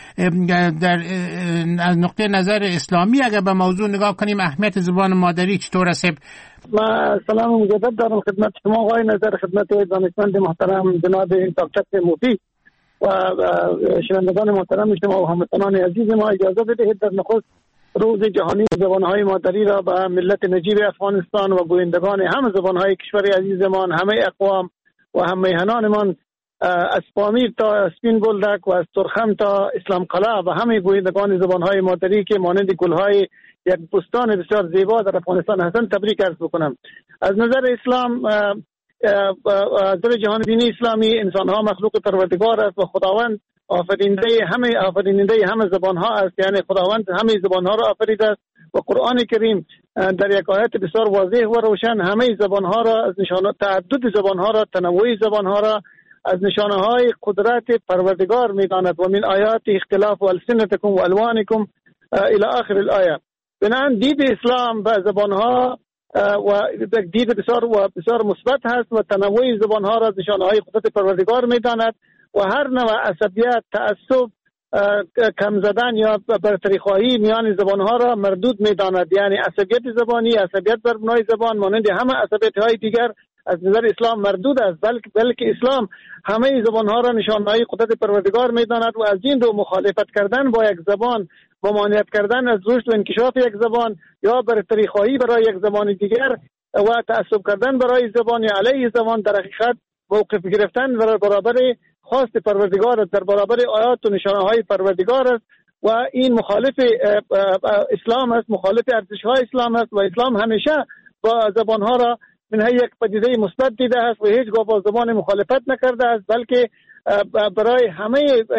از نقطه نظر اسلامی اگر به موضوع نگاه کنیم، اهمیت زبان مادری چطور است؟ ما سلام مجدد دارم خدمت شما آقای نظر، خدمت دانشمند محترم جناب دکتر مفید و شنوندگان محترم شما و هموطنان عزیز ما. اجازه بدهید در نخست روز جهانی زبانهای مادری را به ملت نجیب افغانستان و گویندگان همه زبانهای کشور عزیزمان، همه اقوام و همه میهنانمان، از پامیر تا اسپین بولدک و از سرخم تا اسلام قلعه و همه گویندگان زبانهای مادری که مانند گلهای یک بستان بسیار زیبا در افغانستان هستند تبریک عرض بکنم. از نظر اسلام در جهان دینی اسلامی انسان ها مخلوق پروردگار است و خداوند آفریننده همه زبان ها است. یعنی خداوند همه زبان ها را آفریده است و قرآن کریم در یک آیت بسیار واضح و روشن همه زبان ها را از نشانه تعدد زبان ها را، تنوع زبان ها را از نشانه های قدرت پروردگار می‌داند و من آیات اختلاف السنتکم و الوانکم الى آخر الآیه. بنابراین دید اسلام به زبان ها و دید بسیار مثبت هست و تنوع زبان ها را از نشانه های قدرت پروردگار می‌داند و هر نوع عصبیت، تعصب، کم زدن یا برتری خواهی میان زبان ها را مردود می‌داند. یعنی عصبیت زبانی، عصبیت بر بنای زبان مانند همه عصبیت های دیگر از نظر اسلام مردود است، بلکه اسلام همه زبان ها را نشانه‌های قدرت پروردگار می‌داند و از این دو مخالفت کردن با یک زبان، ممانعت کردن از رشد و انکشاف یک زبان یا برتری خواهی برای یک زبان دیگر و تعصب کردن برای زبان یا علیه زبان در حقیقت موقف گرفتن در برابر خواست پروردگار است، در برابر آیات و نشانه‌های پروردگار است و این مخالف اسلام است، مخالف ارزش‌های اسلام است و اسلام همیشه با زبان‌ها را من یک پدیده مثبت دیده است و هیچگاه با زبان مخالفت نکرده است، بلکه برای همه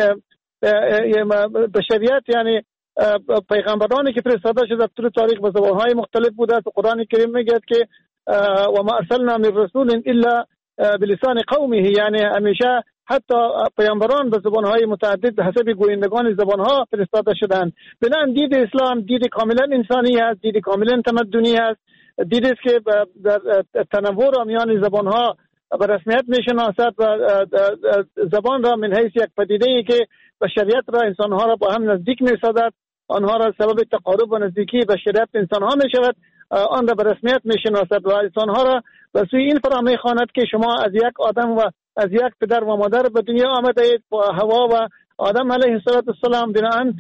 بشریت یعنی پیغمبرانی که فرستاده شده در تاریخ به زبان‌های مختلف بوده است. قرآن کریم میگه که و ما ارسلنا من رسول الا بلسان قومه، یعنی همیشه حتی پیامبران به زبان‌های متعدد به حسب گویندگان زبان‌ها فرستاده شدند. بنابراین دید اسلام دید کاملا انسانی است، دید کاملا تمدنی است، دیدی است که در تنوع را میان زبان‌ها به رسمیت میشناسد و زبان را من حیث یک پدیده‌ای که بشریت را، انسان‌ها را با هم نزدیک می‌سازد، آنها را سبب تقارب و نزدیکی بشریت انسان‌ها می‌شود، آن را به رسمیت می‌شناسد و انسان‌ها را به سوی این فرا می‌خواند که شما از یک آدم و از یک پدر و مادر به دنیا آمده اید و حوا و آدم علیه السلام. بنابراین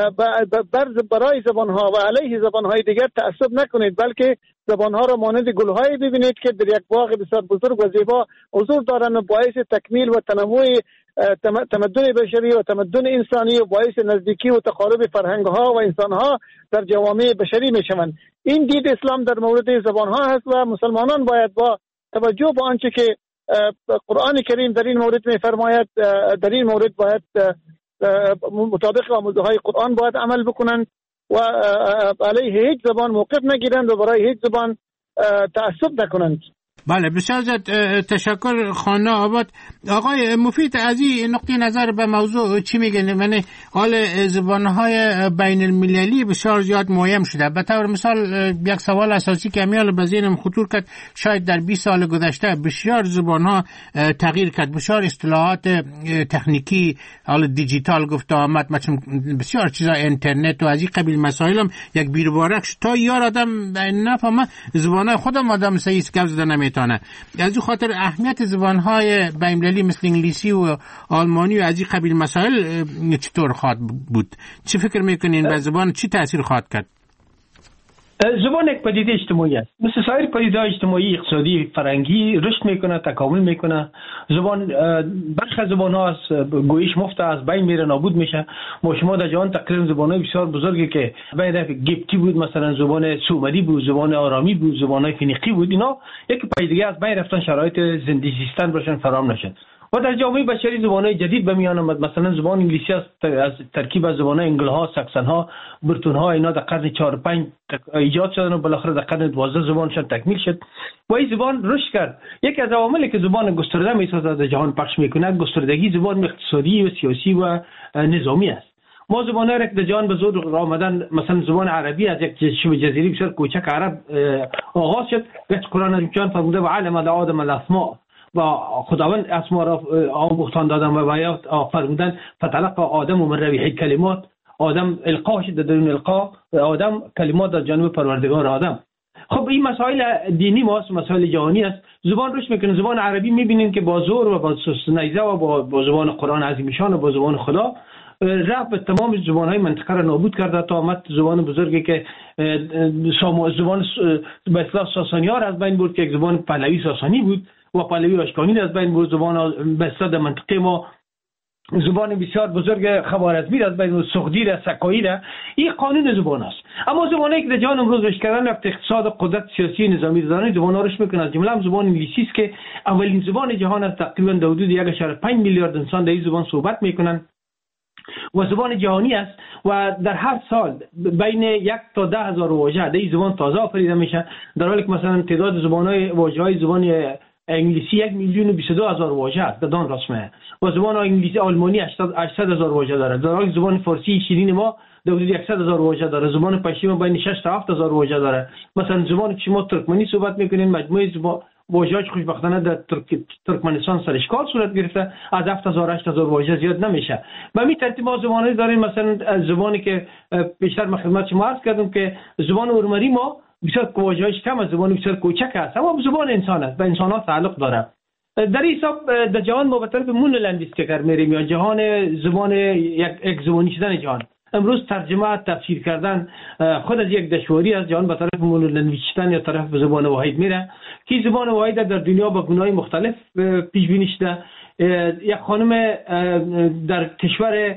برای زبانها و علیه زبانهای دیگر تعصب نکنید، بلکه زبانها را مانند گل‌هایی ببینید که در یک باغ بسیار بزرگ و زیبا حضور دارند و باعث تکمیل و تنوع تمدن بشری و تمدن انسانی و باعث نزدیکی و تقارب فرهنگ‌ها و انسان‌ها در جوامع بشری می‌شوند. این دید اسلام در مورد زبان‌ها هست و مسلمانان باید با توجه به آنچه که قرآن کریم در این مورد می‌فرماید، در این مورد باید مطابق آموزه‌های قرآن باید عمل بکنند و علیه هیچ زبان موقف نگیرند و برای هیچ زبان تعصب نکنند. بله، بسیار تشکر خانه آباد. آقای مفید از این نقطه نظر به موضوع چی میگن؟ من حال زبانهای بین المللی بسیار زیاد مهم شده. به طور مثال یک سوال اساسی که همیال به ذهنم خطور کرد، شاید در 20 سال گذشته بسیار زبانها تغییر کرد، بسیار اصطلاحات تکنیکی حال دیجیتال گفته آمد، مثلا بسیار چیزا اینترنت و از این قبیل مسائل هم یک بیروبارک شد تا یار آدم نفهمه زبانهای خودم آدم صحیح گپ زده نمیتونه. از این خاطر اهمیت زبانهای بین‌المللی مثل انگلیسی و آلمانی و از این قبیل مسائل چطور خواهد بود؟ چی فکر میکنین به زبان چی تأثیر خواهد کرد؟ زبان یک پدیده اجتماعی است، مثل سایر پدیده‌های اجتماعی، اقتصادی، فرهنگی رشد میکنه، تکامل میکنه. زبان برخی زبان‌ها از گویش مفت از بین میره، نابود میشه. ما شما در جهان تقریبا زبان‌های بسیار بزرگی که بین گپتی بود، مثلا زبان سومری بود، زبان آرامی بود، زبان‌های فینیقی بود، اینا یک پدیده از بین رفتن، شرایط زندگی زیستن برشون فراهم نشد و در جامعه بشری زبان‌های جدید به میان آمد. مثلا زبان انگلیسی از ترکیب از زبان‌های انگل‌ها، ساکسن‌ها، برتون‌ها، اینا در قرن 4 و 5 ایجاد شدن و بالاخره در قرن 12 زبانشون تکمیل شد و این زبان رشد کرد. یکی از عواملی که زبان گسترده می‌سازد در جهان پخش می‌کند، گستردگی زبان اقتصادی و سیاسی و نظامی است. ما زبان‌ها را که در جهان به زور آمدن، مثلا زبان عربی از یک شبه جزیره بسیار کوچک عرب آغاز شد. قرآن جان فرموده و علم آدم الاسماء، و خداوند اسما را آموختان دادن و بیات فرمودن فتلقى آدم من رویح کلمات، آدم القا شد، درون القا آدم کلمات در جانب پروردگار آدم. خب این مسائل دینی ماست، مسائل جهانی است. زبان رشد میکنه. زبان عربی میبینیم که با زور و با نیزه و با زبان قرآن عظیم شان و با زبان خدا رفت به تمام زبان‌های منطقه را نابود کرده تا آمد زبان بزرگی که زبان به اصطلاح ساسانی‌ها را از بین برد که یک زبان پهلوی ساسانی بود و پهلوی اشکانی از بین برد. زبان به اصطلاح منطقه ما زبان بسیار بزرگ خوارزمی است، بین سغدی را، سکایی را. این قانون زبان است. اما زبانایی که در جهان امروز رشد کردن وقت اقتصاد و قدرت سیاسی نظامی دارن، زبان ها رشد میکنن. از جمله هم زبان انگلیسی است که اولین زبان جهان است. تقریبا در حدود 1.5 میلیارد انسان در این زبان صحبت میکنن و زبان جهانی است و در هر سال بین 1 تا 10 هزار واژه در این زبان تازه آفریده میشه، در حالی که مثلا تعداد زبان‌های واژه‌های زبان انگلیسی 1,022,000 واژه است در دان رسمه و زبان انگلیسی آلمانی 800,000 واژه داره، در حالی که زبان فارسی شیرین ما در حدود 100,000 واژه داره، زبان پشتو بین 6 تا 7,000 واژه داره. مثلا زبان که شما ترکمنی صحبت میکنین مجموعه واژه‌اش خوشبختانه در ترکمنستان سر اشکال صورت گرفته، از 7,000 8,000 واژه زیاد نمیشه. به همین ترتیب ما زبان‌هایی داریم، مثلا زبانی که بیشتر من خدمت شما عرض کردم که زبان ارمنی ما بسیار واژه‌اش کم از زبان بسیار کوچک است، اما زبان انسان است، به انسان‌ها تعلق داره. در این حساب در جهان ما به طرف مونولندیستیکر میریم یا جهان زبان یک زبانی شدن جهان. امروز ترجمه تفسیر کردن خود از یک دشواری از جهان به طرف مونولندیستیک یا طرف زبان واحد میره که زبان واحد در دنیا با گونه‌های مختلف پیش بینی شده. یک خانم در کشور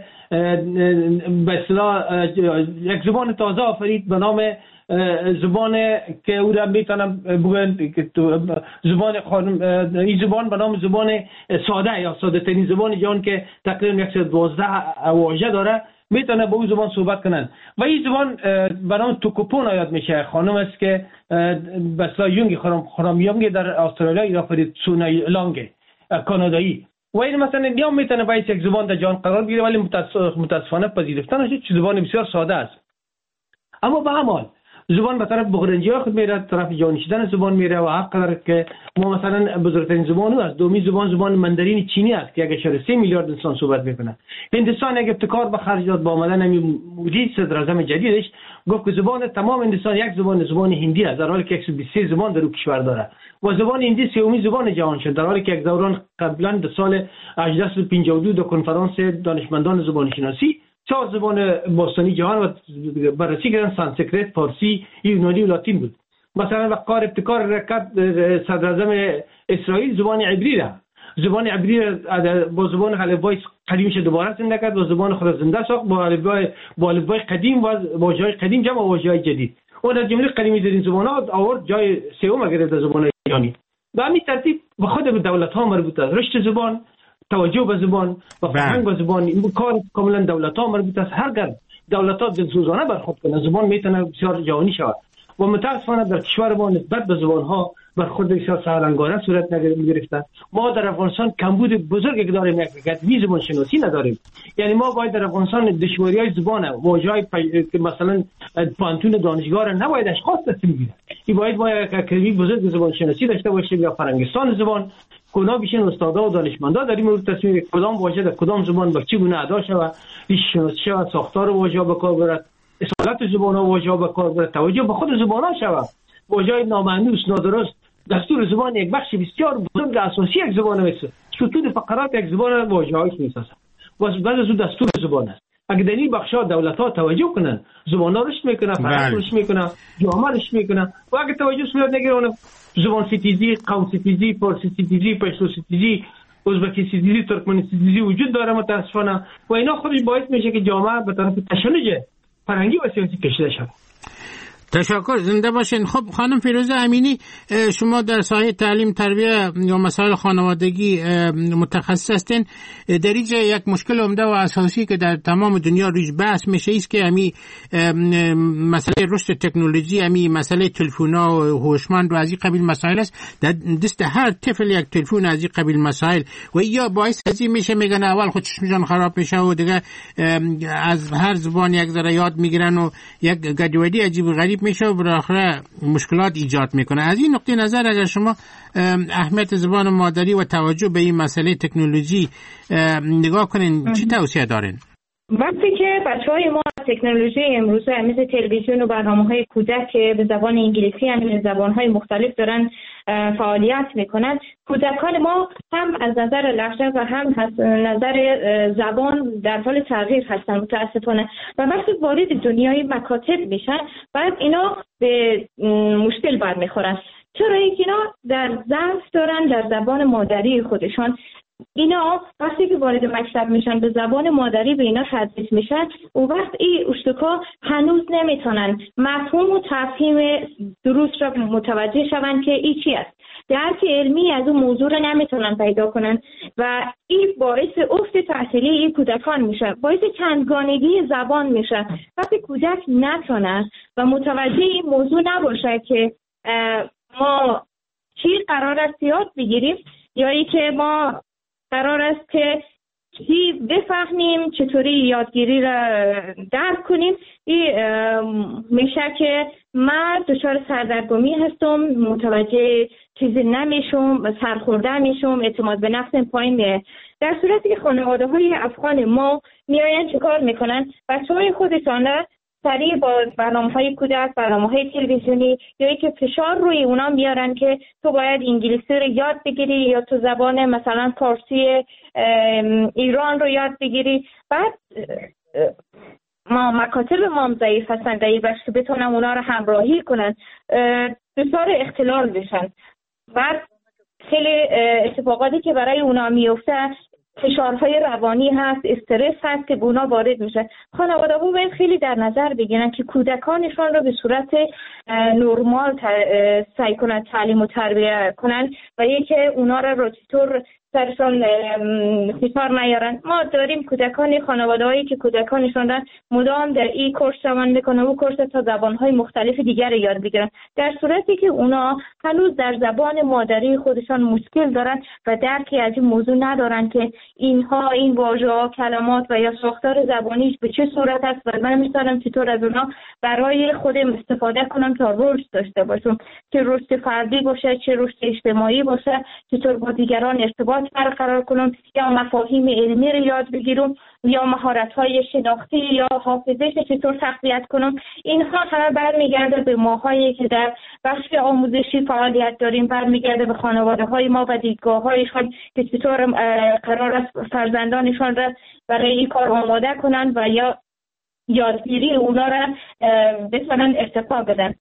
به اصطلاح یک زبان تازه آفرید به نام زبان که او را میتونم بگویم که زبان خانم، این زبان به نام زبان ساده یا ساده ترین زبان جهان که تقریبا 112 واژه داره، میتونه با اون زبان صحبت کنن و این زبان به نام توکوپون یاد میشه. خانم است که به اصطلاح یونگ خرام در استرالیا یا فرید سونای لانگ کانادایی و این مثلا نیام میتونه باید یک زبان در جهان قرار بگیره، ولی متاسفانه پذیرفته نشده چه زبان بسیار ساده است. اما به هر حال زبان به طرف بغرنجی خود میره، طرف جهانی شدن زبان میره و هر قدر که ما مثلا بزرگترین زبان است، دومی زبان ماندارین چینی است که 1.3 میلیارد انسان صحبت میکنه. هندوستان یک ابتکار به خرج داد با آمدن همین مدیر صدر اعظم جدیدش، گفت که زبان تمام هندوستان یک زبان هندی است، در حالی که 123 زبان در کشور داره و زبان هندی سومین زبان جهان شد، در حالی که یک دوران قبلا در سال 1852 در کنفرانس دانشمندان زبان شناسی 4 زبان باستانی جهان و بررسی کردن، سانسکریت، فارسی، یونانی و لاتین بود. مثلا وقار ابتکار رکت صدر اعظم اسرائیل زبان عبری را، زبان عبری با زبان الفبای قدیمش دوباره زنده کرد و زبان خود زنده ساخت با الفبای قدیم و واژه‌های قدیم جمع واژه‌های جدید. اون از جمله قدیمی ترین زبان‌ها آورد جای سوم گرفت در زبان ایرانی. به همین ترتیب به خود به دولت‌ها مربوط است. رشد زبان، توجه به زبان و فرهنگ به زبان، این کار کاملا دولت‌ها مربوط است. هرگاه دولت‌ها دلسوزانه برخورد کنند زبان میتونه بسیار جهانی شود و متأسفانه در کشور ما نسبت به زبان‌ها برخورد بسیار سرانگاره صورت نگرفته. ما در افغانستان کمبود بزرگی که داریم، یک زبان شناسی نداریم. یعنی ما باید در افغانستان دشواری‌های زبان، واژه‌های که مثلا پانتون دانشگاه را نباید اشخاص تصمیم بگیرند. این باید ما یک اکادمی بزرگ زبان شناسی داشته باشیم یا فرنگستان زبان. کنا بیشتر استادا و دانشمندا در این مورد تصمیم کدام واژه در کدام زبان با چه گونه ادا شود، ریشه شناسی شود، ساختار واژه به کار برد، اصالت زبان‌ها واژه به کار برد، توجه به خود زبان‌ها شود. واژه‌های نامعنوس، نادرست، دستور زبان یک بخش بسیار بزرگ اساسی یک زبان است. ستون فقرات یک زبان واژه‌هاش می‌سازد و بعد از دستور زبان است. اگر در این بخش‌ها دولت‌ها توجه کنند، زبان‌ها رشد می‌کنه، فرهنگ رشد می‌کنه، جامعه رشد می‌کنه. و اگر توجه صورت نگیرند، زبان ستیزی، قوم ستیزی، فارسی ستیزی، پشتو ستیزی، ازبکی ستیزی، ترکمنی ستیزی وجود داره متأسفانه و اینا خودش باعث میشه که جامعه به طرف تشنج فرهنگی و سیاسی کشیده شود. تشکر، زنده باشین. خب خانم فیروزه امینی، شما در ساحه تعلیم، تربیت یا مسائل خانوادگی متخصص هستین. در اینجا یک مشکل عمده و اساسی که در تمام دنیا روش بحث میشه است که همین مسئله رشد تکنولوژی، همین مسئله تلفن‌ها و هوشمند و از این قبیل مسائل است. در دست هر طفل یک تلفن از این قبیل مسائل و یا باعث از این میشه میگن اول خود چشمشان خراب میشه و دیگه از هر زبان یک ذره یاد میگیرن و یک گدوادی عجیب و غریب میشه و بالاخره مشکلات ایجاد میکنه. از این نقطه نظر اگر شما اهمیت زبان مادری و توجه به این مسئله تکنولوژی نگاه کنین، چی توصیه دارین؟ وقتی که بچه‌های ما تکنولوژی امروزه مثل تلویزیون و برنامه‌های کودک که به زبان انگلیسی همین زبان‌های مختلف دارن فعالیت میکنن، کودکان ما هم از نظر لهجه و هم از نظر زبان در حال تغییر هستن متاسفانه و وقتی وارد دنیای مکاتب میشن بعد اینا به مشکل برمیخورن. چرا؟ اینکه اینا در ضعف دارن در زبان مادری خودشان اینا وقتی که وارد مکتب میشن به زبان مادری به اینا تدریس میشن، اون وقت این اشتکا هنوز نمیتونن مفهوم و تفهیم درست را متوجه شون که این چی است. درک علمی از اون موضوع را نمیتونن پیدا کنن و این باعث افت تحصیلی این کودکان میشه، باعث چندگانگی زبان میشه. وقتی کودک نتونه و متوجه این موضوع نباشه که ما چی قرار است یاد بگیریم یا ای که ما قرار است که چی بفهمیم، چطوری یادگیری را درک کنیم، این میشه که من دچار سردرگمی هستم، متوجه چیزی نمیشم، سرخورده میشم، اعتماد به نفسم پایین میره. در صورتی که خانواده های افغان ما میاین چیکار میکنن؟ بچه‌های خودشان سریع با برنامه‌های کودک، برنامه‌های تلویزیونی یا اینکه فشار روی اونا میارن که تو باید انگلیسی رو یاد بگیری یا تو زبان مثلا فارسی ایران رو یاد بگیری. بعد ما مکاتب ما ضعیف هستن در این بخش که بتونن اونا رو همراهی کنن، دچار اختلال بشن. بعد خیلی اتفاقاتی که برای اونا میفته، فشارهای روانی هست، استرس هست که به اونا وارد میشه. خانواده‌ها باید خیلی در نظر بگیرن که کودکانشان رو به صورت نرمال سعی کنن تعلیم و تربیت کنن و یکی اونا رو چطور سرشان فشار نیارن. ما داریم کودکان خانواده‌هایی که کودکانشان را مدام در این کورس روان میکنه و کورس تا زبان‌های مختلف دیگر یاد بگیرن، در صورتی که اونا هنوز در زبان مادری خودشان مشکل دارن و درکی از این موضوع ندارن که اینها این واژه‌ها، کلمات و یا ساختار زبانیش به چه صورت است و من می‌تونم چطور از اونا برای خودم استفاده کنم تا رشد داشته باشم، چه رشد فردی باشه چه رشد اجتماعی باشه، چطور با دیگران ارتباط برقرار کنم یا مفاهیم علمی رو یاد بگیرم یا مهارت‌های شناختی یا حافظه چطور تقویت کنم. اینها همه برمیگرده به ماهایی که در بخش آموزشی فعالیت داریم، برمیگرده به خانواده‌های ما و دیدگاه‌هایشان که چطور قرار است فرزندانشان را برای این کار آماده کنند و یا یادگیری اونا را بتونن ارتقا بدن.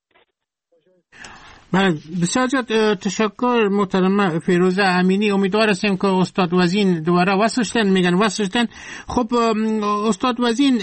بسیار تشکر محترم فیروزه امینی. امیدوار هستیم که استاد وزین دوباره وصلشتن. خب استاد وزین،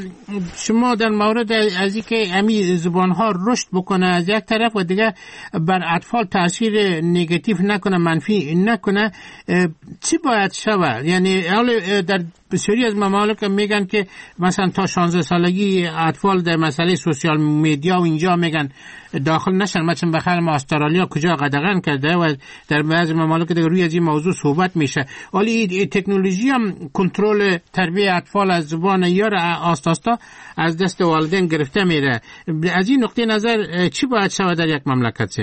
شما در مورد از اینکه امی زبانها رشد بکنه از یک طرف و دیگه بر اطفال تاثیر نگاتیو نکنه، منفی نکنه، چی باید شود؟ یعنی در بسیاری از ممالک میگن که مثلا تا 16 سالگی اطفال در مسئله سوشیال میدیا و اینجا میگن داخل نشن. مثلا بخیر ما استرالیا کجا قدغن کرده و در بعضی ممالک دیگه روی از این موضوع صحبت میشه. ولی تکنولوژی هم کنترل تربیت اطفال از زبان یار آستاستا از دست والدین گرفته میره. از این نقطه نظر چی باید شود در یک مملکت؟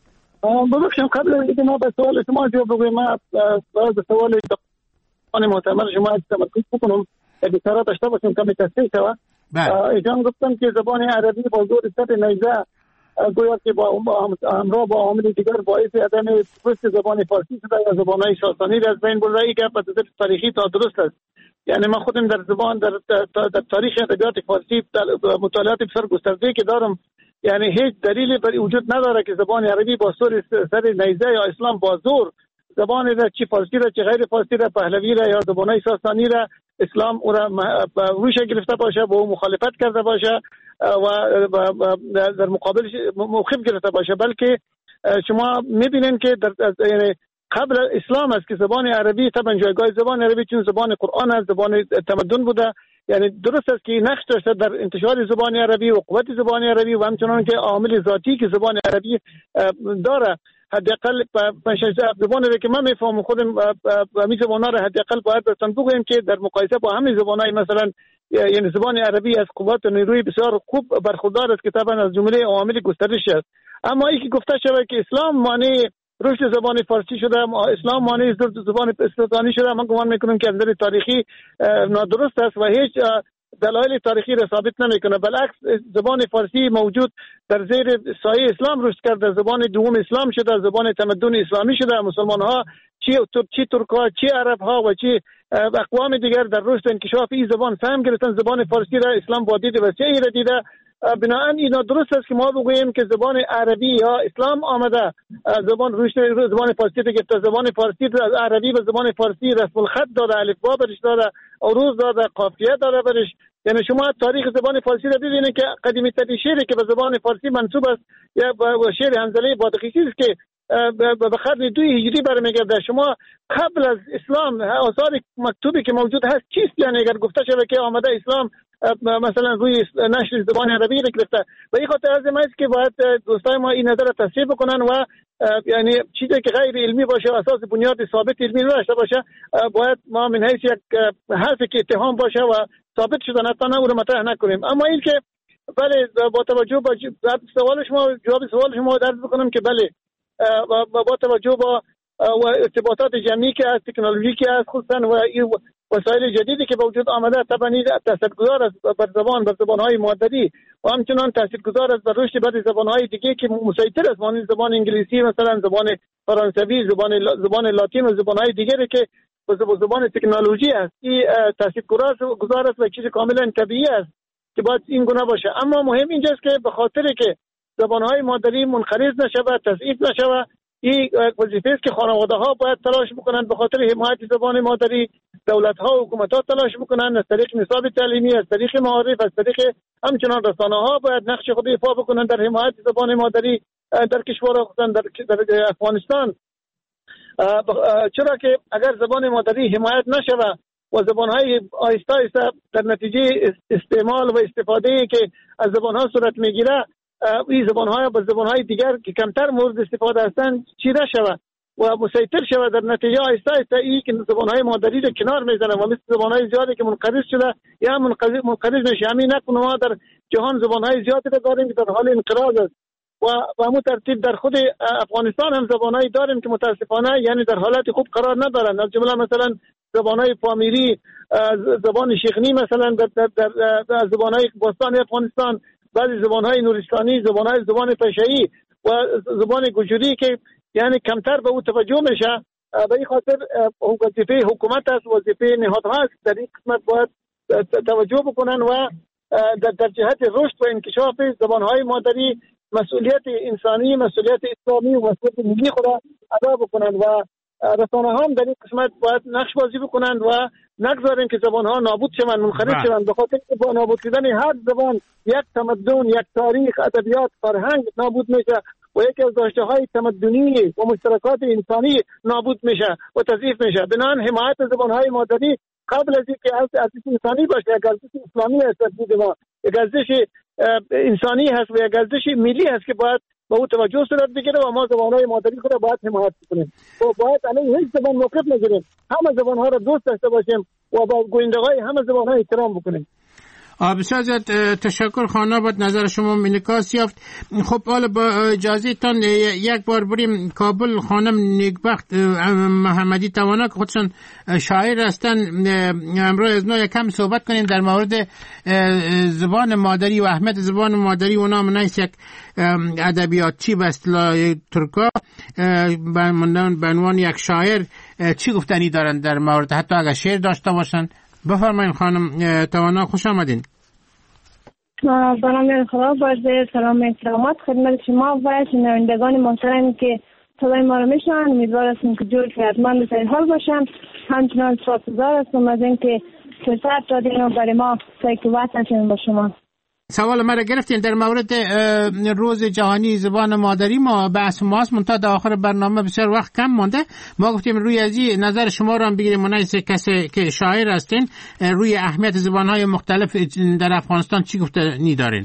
ببخشید قبل از اینکه ما به سوال شما جواب بدم، ما به سوال آن معتمر شما تمرکز بکنم بیشتر داشته باشیم کمی تصحیح شود. ایشان گفتن که زبان عربی با زور سطح نیزه گویا که همراه با عوامل دیگر باعث عدم رشد زبان فارسی شده یا زبان‌های ساسانی را از بین برده. این گپ از نظر تاریخی تا درست است. یعنی من خودم در زبان در تاریخ ادبیات فارسی مطالعات بسیار گسترده که دارم، یعنی هیچ دلیلی بر وجود نداره که زبان عربی با سر نیزه یا اسلام با زور زبان را چی فارسی را چی غیر فارسی را، پهلوی را یا زبان‌های ساسانی را اسلام او را روش گرفته باشه، با مخالفت کرده باشه و در مقابل موقف گرفته باشه. بلکه شما میبینین که یعنی قبل اسلام است که زبان عربی طبعا جایگاه زبان عربی چون زبان قرآن است، زبان تمدن بوده. یعنی درست است که نقش داشته در انتشار زبان عربی و قوت زبان عربی و همچنان که عامل ذاتی که زبان عربی داره. حداقل زبان رو که من میفهمم خودم همین زبان‌ها رو حداقل باید براتون بگویم که در مقایسه با همین زبان‌های مثلا یعنی زبان عربی از قوت و نیروی بسیار خوب برخوردار است که طبعا از جمله عوامل گسترش است. اما اینکه گفته شده که اسلام مانع رشد زبان فارسی شده، اسلام مانع زبان استانی شده، من گمان میکنم که از نظر تاریخی نادرست است و هیچ دلایل تاریخی را ثابت نمیکنه. بالعکس زبان فارسی موجود در زیر سایه اسلام رشد کرده، زبان دوم اسلام شده، زبان تمدن اسلامی شده. مسلمان ها چی ترک ها چی عرب ها و چی اقوام دیگر در رشد انکشاف این زبان فهم گرفتن. زبان فارسی را اسلام با دید وسیعی را دیده بنابراین اینا درست است که ما بگوییم که زبان عربی یا اسلام آمده زبان روش زبان فارسی بگیرد. زبان فارسی از عربی به زبان فارسی رسم الخط داده، الفبا برش داده، عروض داده، قافیه داده برش. یعنی شما تاریخ زبان فارسی را ببینید که قدیمی ترین شعری که به زبان فارسی منسوب است یا شعر حنظله بادغیسی است که به قرن 2 هجری برمیگرده. شما قبل از اسلام آثار مکتوبی که موجود هست چیست؟ یعنی اگر گفته شده که آمده اسلام مثلا روی نشر زبان عربی را گرفته، و این خاطر از است که باید دوستای ما این نظر را تصحیح بکنن و یعنی چیزی که غیر علمی باشه، اساس بنیاد ثابت علمی نداشته باشه، باید ما من حیث یک حرفی که اتهام باشه و ثابت شده نتونه او رو مطرح نکنیم. اما این که بله با توجه به سوال شما جواب سوال شما درس بکنم که بله با توجه با ارتباطات جمعی که از تکنولوژی که از خصوصا و وسایل جدیدی که وجود آمده طبعا تاثیرگذار است بر زبان‌های مادری و همچنان تاثیرگذار است بر رشد بعضی زبان‌های دیگه که مسیطر است، مانند زبان انگلیسی، مثلا زبان فرانسوی، زبان لاتین و زبان‌های دیگری که زبان تکنولوژی است. این تاثیرگذار است و چیز کاملا طبیعی است که باید این گونه باشه. اما مهم اینجاست که به خاطر که زبان‌های مادری منقرض نشود، تضعیف نشود، این وظیفه است که خانواده‌ها باید تلاش بکنند به خاطر حمایت زبان مادری. دولت‌ها و حکومت‌ها تلاش بکنند از طریق نصاب تعلیمی، از طریق معارف، از طریق همچنان رسانه‌ها باید نقش خود ایفا بکنند در حمایت زبان مادری در کشور خصوصا در افغانستان. چرا که اگر زبان مادری حمایت نشود و زبان‌های آهسته آهسته در نتیجه استعمال و استفاده که از زبان‌ها صورت می‌گیره، این زبان‌ها با زبان‌های دیگر که کمتر مورد استفاده هستند چیره شود و مسیطر شود، در نتیجه آهسته آهسته این که زبان‌های مادری رو کنار می‌زنه و مثل زبان‌های زیادی که منقرض شده یا منقرض میشه. همین نکنه ما در جهان زبان‌های زیادی رو داریم که در حال انقراض است و همون ترتیب در خود افغانستان هم زبان‌هایی داریم که متاسفانه یعنی در حالت خوب قرار ندارند. از جمله مثلا زبان‌های پامیری، زبان شیخنی، مثلا در زبان‌های باستان افغانستان، بعضی زبان‌های نورستانی، زبان پشایی و زبان گوجری که یعنی کمتر به او توجه میشه. به این خاطر وظیفه حکومت است، وظیفه نهادها است در این قسمت باید توجه بکنن و در جهت رشد و انکشاف زبان‌های مادری مسئولیت انسانی، مسئولیت اسلامی و مسئولیت ملی خود ادا بکنن و رسانه‌ها هم در این قسمت باید نقش بازی بکنند و نگذاریم که زبان‌ها نابود شوند، منقرض شوند. به خاطر که با نابود شدن هر زبان یک تمدن، یک تاریخ، ادبیات، فرهنگ نابود میشه و یکی از داشته‌های تمدنی و مشترکات انسانی نابود میشه و تضعیف میشه. بنابراین حمایت زبان‌های مادری قبل از اینکه ارزش انسانی باشه، یک ارزش اسلامی است، یک ارزش انسانی هست و یک ارزش ملی هست که باید با او توجه صورت بگیره و ما زبان‌های مادری خود را باید حمایت کنیم و باید علیه هیچ زبان موقف نگیریم. همه زبان‌ها را دوست داشته باشیم و با گوینده‌های همه زبان‌ها احترام بکنیم. بسیار زیاد تشکر خانه بود، نظر شما انعکاس یافت. خب حالا با اجازه تان یک بار بریم کابل. خانم نیکبخت محمدی توانا که خودشان شاعر هستن، امروز از نو یکم صحبت کنیم در مورد زبان مادری و اهمیت زبان مادری. اونا منیس یک ادبیاتچی به اصطلاح ترکا به عنوان یک شاعر چی گفتنی دارن در مورد، حتی اگر شعر داشته باشن. بفرمایید خانم توانا، خوش آمدین. برنامه خدا باشه. سلام احترامات خدمت شما و شنوندگان محترمی که صدای ما رو میشنون. امیدوار هستم که جور صحتمند و سرحال باشم. همچنان سپاسگزار هستم از اینکه فرصت دادین و برای ما صحبت نشین با شما. سوال مرا گرفتین در مورد روز جهانی زبان مادری. ما بحث ماست منتها در آخر برنامه بسیار وقت کم مونده. ما گفتیم روی ازی نظر شما رو هم بگیریم، منیس کسی که شاعر هستین، روی اهمیت زبان‌های مختلف در افغانستان چی گفتنی دارین؟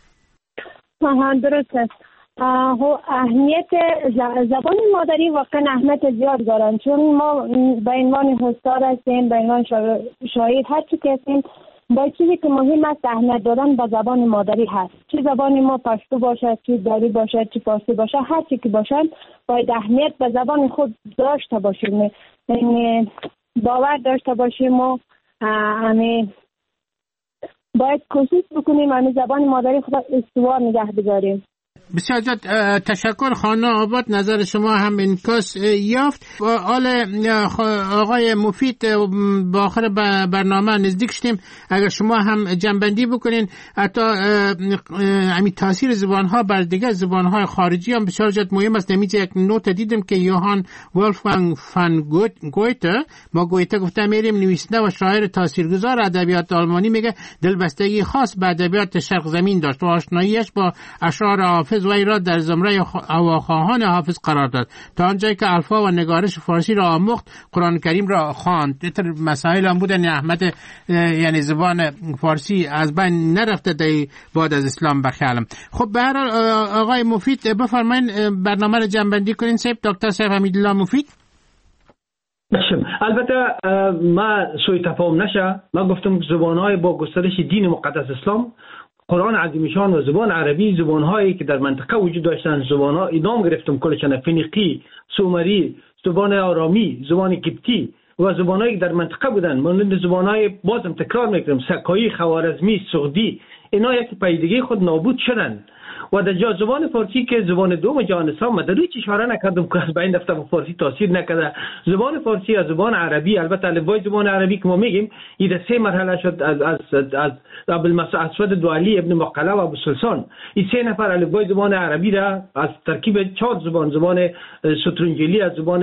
درست است. اهمیت زبان مادری واقعا اهمیت زیاد دارن، چون ما به عنوان استاد هستیم، به عنوان شاعر، هر چی که هستیم، با چیزی که مهم است اهمیت دادن به زبان مادری هست. چه زبان ما پشتو باشد، چه دری باشد، چه فارسی باشد، هر چی که باشد باید اهمیت به زبان خود داشته باشیم، یعنی باور داشته باشیم و باید کوشش بکنیم همین زبان مادری خود استوار نگه بداریم. بسیار زیاد تشکر. خانه آباد نظر شما هم انعکاس یافت. آقای مفید با آخر برنامه نزدیک شدیم، اگر شما هم جنبندی بکنین حتی همین تاثیر زبانها بر دیگر زبانهای خارجی هم بسیار زیاد مهم است. نمیشه یک نوت دیدم که یوهان ولفگانگ فان گویته، ما گویته گفته میریم، نویسنده و شاعر تاثیرگذار ادبیات آلمانی، میگه دلبستگی خاص به ادبیات شرق زمین داشت و آشناییش با اشعار حافظ و ای را در زمره هواخواهان حافظ قرار داد تا آنجایی که الفا و نگارش فارسی را آموخت، قرآن کریم را خواند. دیگر مسائل هم بودن احمد، یعنی زبان فارسی از بین نرفته بعد از اسلام بخیالم. خب به هر حال آقای مفید بفرمایید برنامه را جمع-بندی کنین. دکتر سیف حمیدالله مفید. البته ما سوء تفاهم نشه، من گفتم زبانهای با گسترش دین مقدس اسلام، قرآن عظیم شان و زبان عربی، زبانهایی که در منطقه وجود داشتن، زبانها نام گرفتم کلشون: فنیقی، سومری، زبان آرامی، زبان قبطی و زبانهایی که در منطقه بودن، مانند زبانهای بازم تکرار میکنم سکایی، خوارزمی، سغدی، اینا یک پیدگی خود نابود شدن. و در زبان فارسی که زبان دوم جهان اسلام، در روی اشاره نکردم که از بین رفته فارسی تاثیر نکرده. زبان فارسی از زبان عربی، البته الفبای زبان عربی که ما میگیم این 3 مرحله شد، از ابوالاسود دوالی، ابن مقله و ابوالسلسان. این 3 نفر الفبای زبان عربی را از ترکیب 4 زبان سترنجلی، از زبان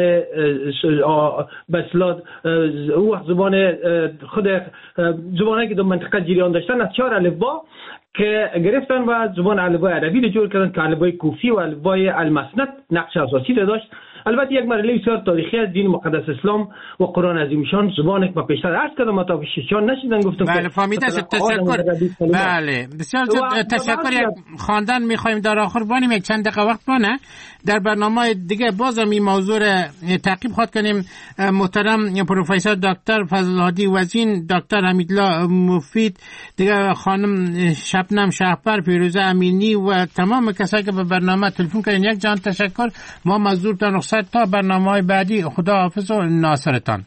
بسلاد او زبان خود زبانایی که در منطقه جریان داشتن، از 4 الفبا که گرفتن و زبان الفبای عربی رو جور کردن که الفبای کوفی و الفبای المسند نقش اساسی داشت. البته یک مرحله بسیار تاریخی از دین مقدس اسلام و قرآن عظیم شان، زبانی که ما پیشتر عرض کردم تا پیششان نشیدن گفتم. بله فهمیده شد. تشکر. بله بسیار تشکر. یک خواندن می‌خوایم در آخر بانیم، یک چند دقیقه وقت بانه در برنامه دیگه بازم این موضوع تعقیب خواهد کنیم. محترم پروفسور دکتر فضل‌الهادی وزین، دکتر حمیدالله مفید، دیگه خانم شبنم شهپر، فیروزه امینی و تمام کسایی که به برنامه تلفن کردن، یک جان تشکر. ما مزدورتان رخصت تا برنامه‌های بعدی. خدا حافظ و ناصرتان.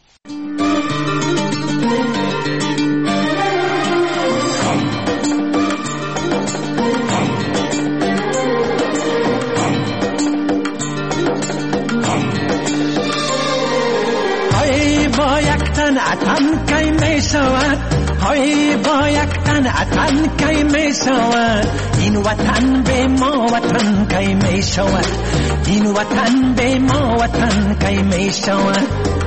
با یک تن اتن کی می شود، های با یک تن اتن کی می شود، این وطن به ما وطن کی می شود، این وطن به ما وطن کی می شود.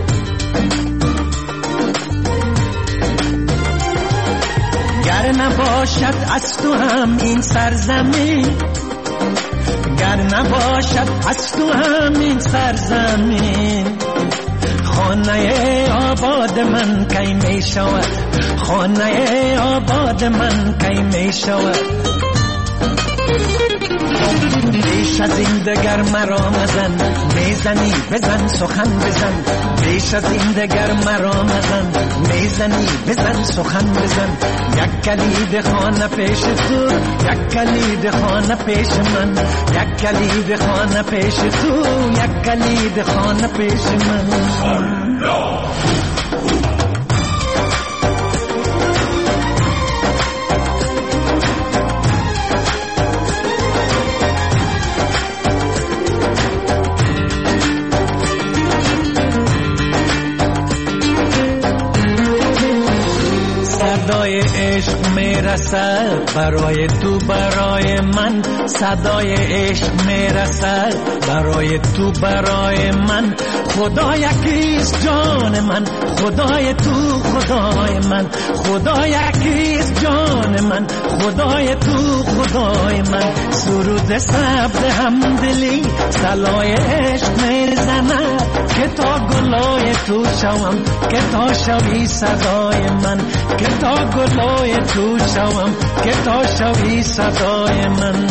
گر نباشد از تو هم این سرزمین، گر نباشد از تو هم این سرزمین، خانه آباد من کی می شود، خانه آباد من کی می شود. بیش از این دگر مرا مزن، میزنی بزن سخن بزن، بیش از این دگر مرا مزن، میزنی بزن سخن بزن. یک کلید خانه پیش تو، یک کلید خانه پیش من، یک کلید خانه پیش تو، یک کلید خانه پیش من. صدای عشق میرسد برای تو برای من، صدای عشق میرسد برای تو برای من. خدا یکیست جان من، خدای تو خدای من، خدا یکیست جان من، خدای تو خدای من. سرود سبز همدلی صلای عشق میزند که تا گلای تو شوم، که تا شوی صدای من، که تا گلای تو شوم، که تا شوی صدای من.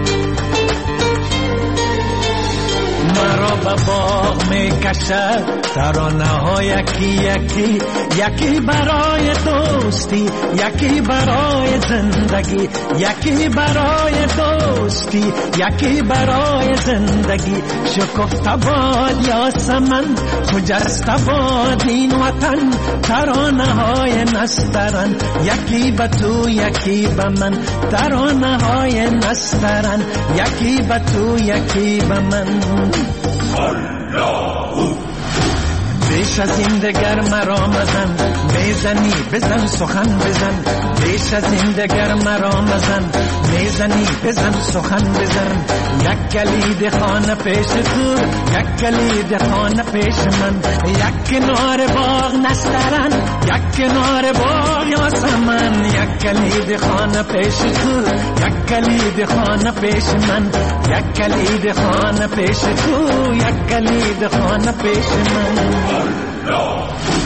مرا به باغ می کشد ترانه ها یکی یکی، یکی برای دوستی، یکی برای زندگی، یکی برای دوستی، یکی برای زندگی. شکفته باد یاسمن، خجسته باد این وطن، ترانه های نسترن، یکی به تو یکی به من، ترانه های نسترن، یکی به تو یکی به من. بیش از این دگر مرا مزن، میزنی بزن سخن بزن، بیش از این دگر مرا مزن، میزنی بزن سخن بزن. یک کلید خانه پیش تو، یک کلید خانه پیش من، یک کنار باغ نسترن، یک کنار باغ یاسمن. یک کلید خانه پیش تو، یک کلید خانه پیش من، یک کلید خانه پیش تو، یک کلید خانه پیش من.